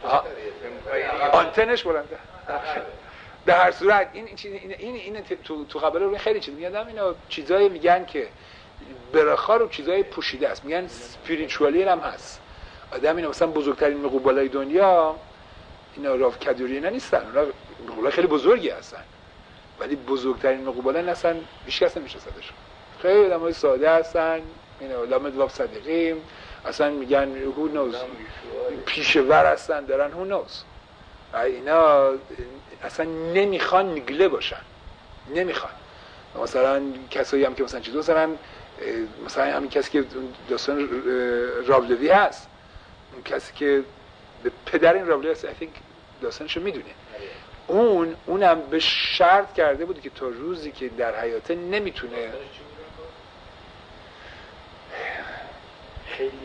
آنتنش بلنده. در هر صورت این این این, این تو تو قبل رو خیلی چیز میادم اینا چیزایی میگن که برخا رو چیزای پوشیده است، میگن اسپریچوالی هم هست. آدم اینا مثلا بزرگترین مقولای دنیا اینا راو کدوری اینا نیستن، اونا مقولای خیلی بزرگی هستن ولی بزرگترین مقوله اصلا هیچ کس نمی‌شناسدشون. خیلی آدمای ساده هستن، اینا لامد واب صدقیم اصلا میگن هو نوز پیشور هستن دارن هو نوز. اینا اصلا نمیخوان نگله باشن، نمیخوان. مثلا کسایی هم که مثلا چیزو مثلا مثلا همین کسی که داستان راولوی هست، اون کسی که به پدر این راولوی هست I think داستانشو میدونه، اون اونم به شرط کرده بود که تا روزی که در حیاته نمیتونه خیلی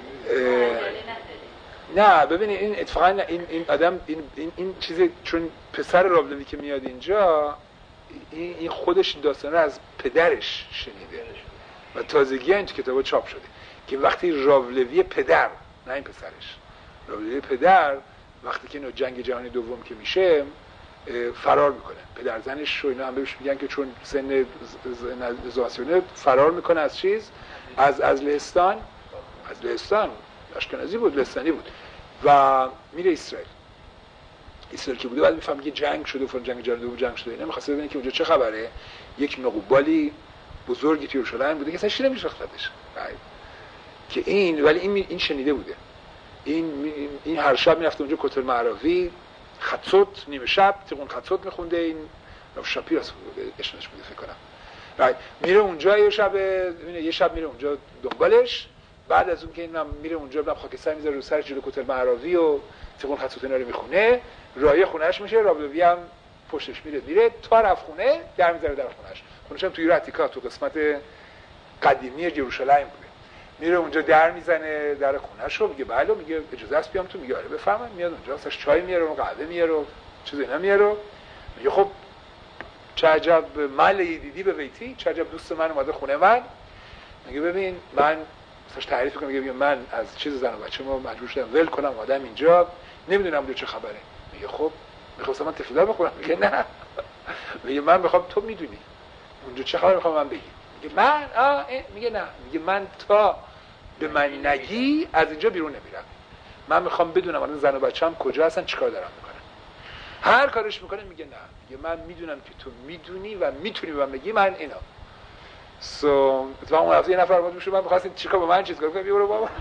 نه ببینید این اتفاقا این این آدم این این, این چیزی چون پسر راولوی که میاد اینجا این, این خودش داستان رو از پدرش شنیده و تازگی این تو کتابا چاپ شده که وقتی راولوی پدر نه این پسرش راولوی پدر وقتی که جنگ جهانی دوم که میشه فرار میکنه، پدر زنش رو اینا هم بهش میگن که چون سن زواسیونه فرار میکنه از چیز از از لهستان از لهستان اشکنازی بود لهستانی بود و میره اسرائیل. اسرائیل که بوده بعد میفهمه که جنگ شده فلان جنگ جهانی دوم جنگ شده اینا میخواسته ببینه که اونجا چه خبره. یک مقوبالی بزرگی تو یروشلایم بوده که اصلا چی نمیشناختش که این ولی این این شنیده بوده. این این هر شب میرفته اونجا کتل معراوی خطوت نیمه شب تقون خطوت میخونده. این شاپیراس بوده اشناش بوده فکر کنم. بعد میره اونجا یه شب یه شب میره اونجا دنبالش، بعد از اون که اینم میره اونجا بعد خاکستر میذاره رو سر جلو کتل معراوی و تقون خطوت اینا رو میخونه. راهی خونهش میشه، راولوی هم پشتش میره میره تا رفت خونه در میذاره در خونهش. خونهش هم توی راتیکا تو قسمت قدیمی یروشلایم بوده. میره اونجا در میزنه در خونه‌ش رو، میگه بله، میگه اجازه است بیام تو؟ میگه آره بفرمایید. میاد اونجا واسش چای میاره و قهوه میاره و چیز اینا میاره. میگه خب چه عجب مالی دیدی به بیتی، چه عجب دوست من اومده خونه من. میگه ببین من واسش تعریف میکنم، میگه من از چیز زن و بچه‌مو مجبور شدم ول کنم آدم اینجا نمیدونم اونجا چه خبره. میگه خب میخواستم من تفیلا بخورم. میگه نه. میگه من میخوام تو میدونی اونجا چه خبره، میخوام من بگی. میگه من آ میگه نه، میگه من تا به من نگی از اینجا بیرون نمیرم. من میخوام بدونم الان زن و بچه‌م کجا هستن چیکار دارن میکنن. هر کارش میکنه میگه نه، میگه من میدونم که تو میدونی و میتونی به من بگی من اینا. سو تو اون هفته یه نفر بود میشه من می‌خواستین چیکار با من چیز کنم، بیا برو بابا.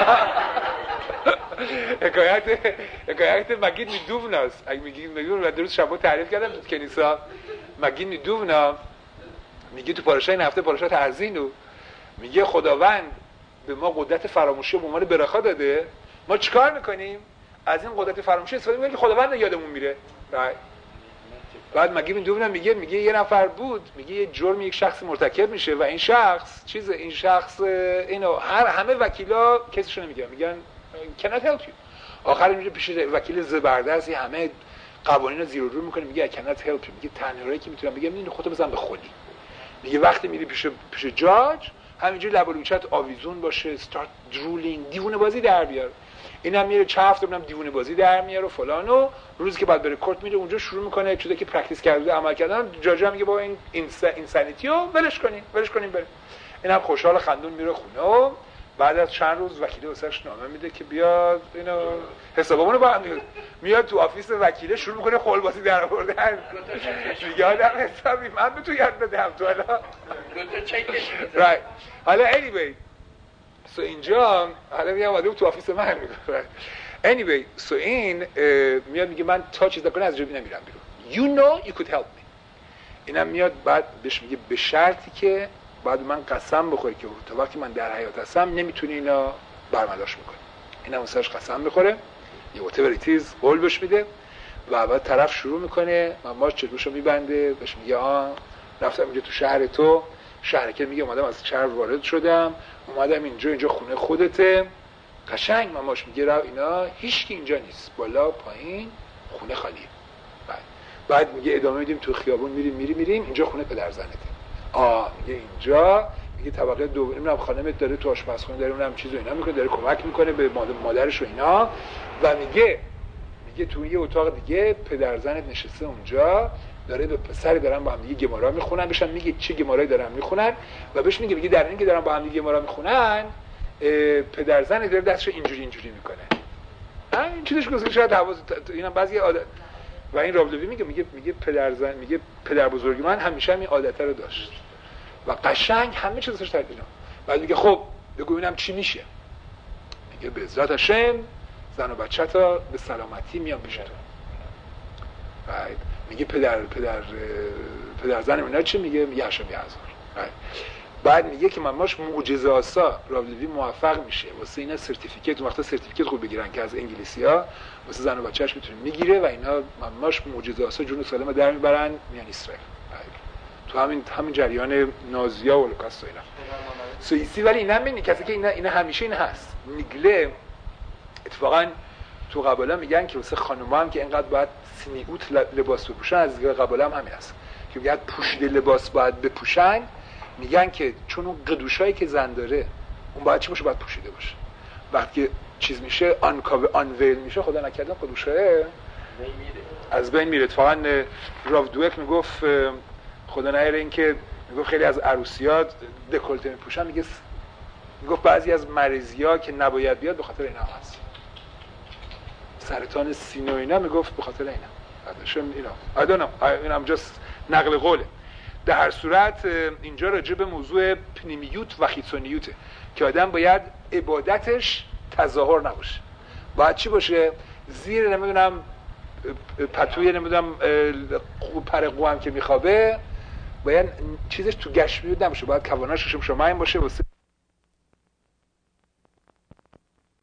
حکایت حکایت مگید میدوناس اگه میگیم میدون و درست شبو تعریف کردم تو کنیسا. مگید میدونا میگه تو پاراشای این هفته پاراشا ترزینو میگه خداوند به ما قدرت فراموشی به عنوان برخا داده، ما چیکار میکنیم؟ از این قدرت فراموشی استفاده میکنیم که خداوند یادمون میره. بعد مگه میدونم میگه میگه یه نفر بود، میگه یه جرم یک شخص مرتکب میشه و این شخص چیز این شخص اینو هر همه وکیلا کسشو نمیگن، میگن cannot help you. آخر میره پیش وکیل زبردست همه قوانین رو زیر و رو میکنه، میگه I cannot help you. میگه تنها راهی که میتونم بگم اینو خودت بزن به خودی. میگه وقتی میری پیش پیش جاج همینجوری لب و لوچت آویزون باشه، استارت درولینگ، دیوونه بازی در بیار. اینم میره چه هفته ببینم دیوونه بازی در میاره و فلان و روزی که بعد بره کورت میره اونجا شروع میکنه چیزی که پرکتیس کرده عمل کردن. جاج هم میگه با این اینسانیتیو ولش کنین ولش کنین بریم. اینم خوشحال خندون میره خونه و بعد از چند روز وکیل واسش نامه میده که بیاد اینو حسابمون با هم میاد تو آفیس وکیل شروع میکنه خول بازی در آوردن. میگه آدم حسابی من به تو یاد بدم تو حالا دو تا چکش رایت. حالا anyway سو اینجا حالا میگم اومده تو آفیس من میگه anyway سو این میاد میگه من تا چیز نکنه از جا نمیرم بیرون. you know you could help me. اینم میاد بعد بهش میگه به شرطی که بعد من قسم بخوری که تا وقتی من در حیات هستم نمیتونی اینا برمداشت میکنی. اینم واسش قسم میخوره یه whatever it is قول بهش میده و بعد طرف شروع میکنه ماماش چشمشو میبنده بهش میگه آ رفتم اینجا تو شهر تو شهر که میگه اومدم از شهر وارد شدم اومدم اینجا اینجا خونه خودته قشنگ. ماماش میگه را اینا هیچکی اینجا نیست بالا پایین خونه خالیه. بعد بعد میگه ادامه میدیم تو خیابون میریم میریم میریم اینجا خونه پدرزنته. آ میگه اینجا میگه طبقه دوم نمیدونم خانمت داره تو آشپزخونه داره اونم چیزو اینا میکنه داره کمک میکنه به مادرش و اینا و میگه میگه تو یه اتاق دیگه پدرزنت نشسته اونجا داره به پسری دارن با هم دیگه گمارا میخونن. بهش میگه چه گمارایی دارن میخونن و بهش میگه میگه در این که دارن با هم دیگه گمارا میخونن پدرزن داره دستش اینجوری اینجوری میکنه. این چیزش گذاشته شاید حواس اینا بعضی عادت و این رابلوی میگه میگه میگه پدرزن میگه پدر بزرگ من همیشه این عادت رو داشت و قشنگ همه چیزش در اینا. بعد میگه خب بگو ببینم چی میشه. میگه به عزت هاشم زن و بچه‌تا به سلامتی میام پیش تو. بعد میگه پدر پدر پدر زن اینا چی میگه؟ میگه هاشم یه هزار. بعد میگه که ماماش معجزه آسا رابلوی موفق میشه واسه اینا سرتیفیکت وقتا سرتیفیکت خوب بگیرن که از انگلیسی‌ها واسه زن و بچه‌اش میتونه میگیره و اینا ماماش معجزه آسا جون سالم در میبرن میان اسرائیل. تو همین همین جریان نازی‌ها و هولوکاست و اینا سوئیسی. ولی اینا میبینی کسی که اینا اینا همیشه این هست نیگله. اتفاقا تو قبالا میگن که واسه خانم‌ها هم که اینقدر باید سنیوت لباس بپوشن از دیگه قبالا هم همین هست که میگن پوشیده لباس باید بپوشن. میگن که چون اون قدوشایی که زن داره اون باید چی باشه؟ باید پوشیده باشه. وقتی چیز میشه آن کاو آن ویل میشه خدا نکردن قدوشای از بین میره. اتفاقا راو دوک میگفت خدا نهره این که میگفت خیلی از عروسی‌ها دکولته میپوشن میگه میگفت بعضی از مریضی‌ها که نباید بیاد به خاطر اینا هست. سرطان سینه و اینا میگفت به خاطر اینا. بعدش اینا I don't know اینم جست نقل قوله. در هر صورت اینجا راجع به موضوع پنیمیوت و خیتونیوته که آدم باید عبادتش تظاهر نباشه. باید چی باشه؟ زیر نمیدونم پتوی نمیدونم پرقو هم که میخوابه باید چیزش تو گشمیوت نباشه. باید کواناش شما این باشه واسه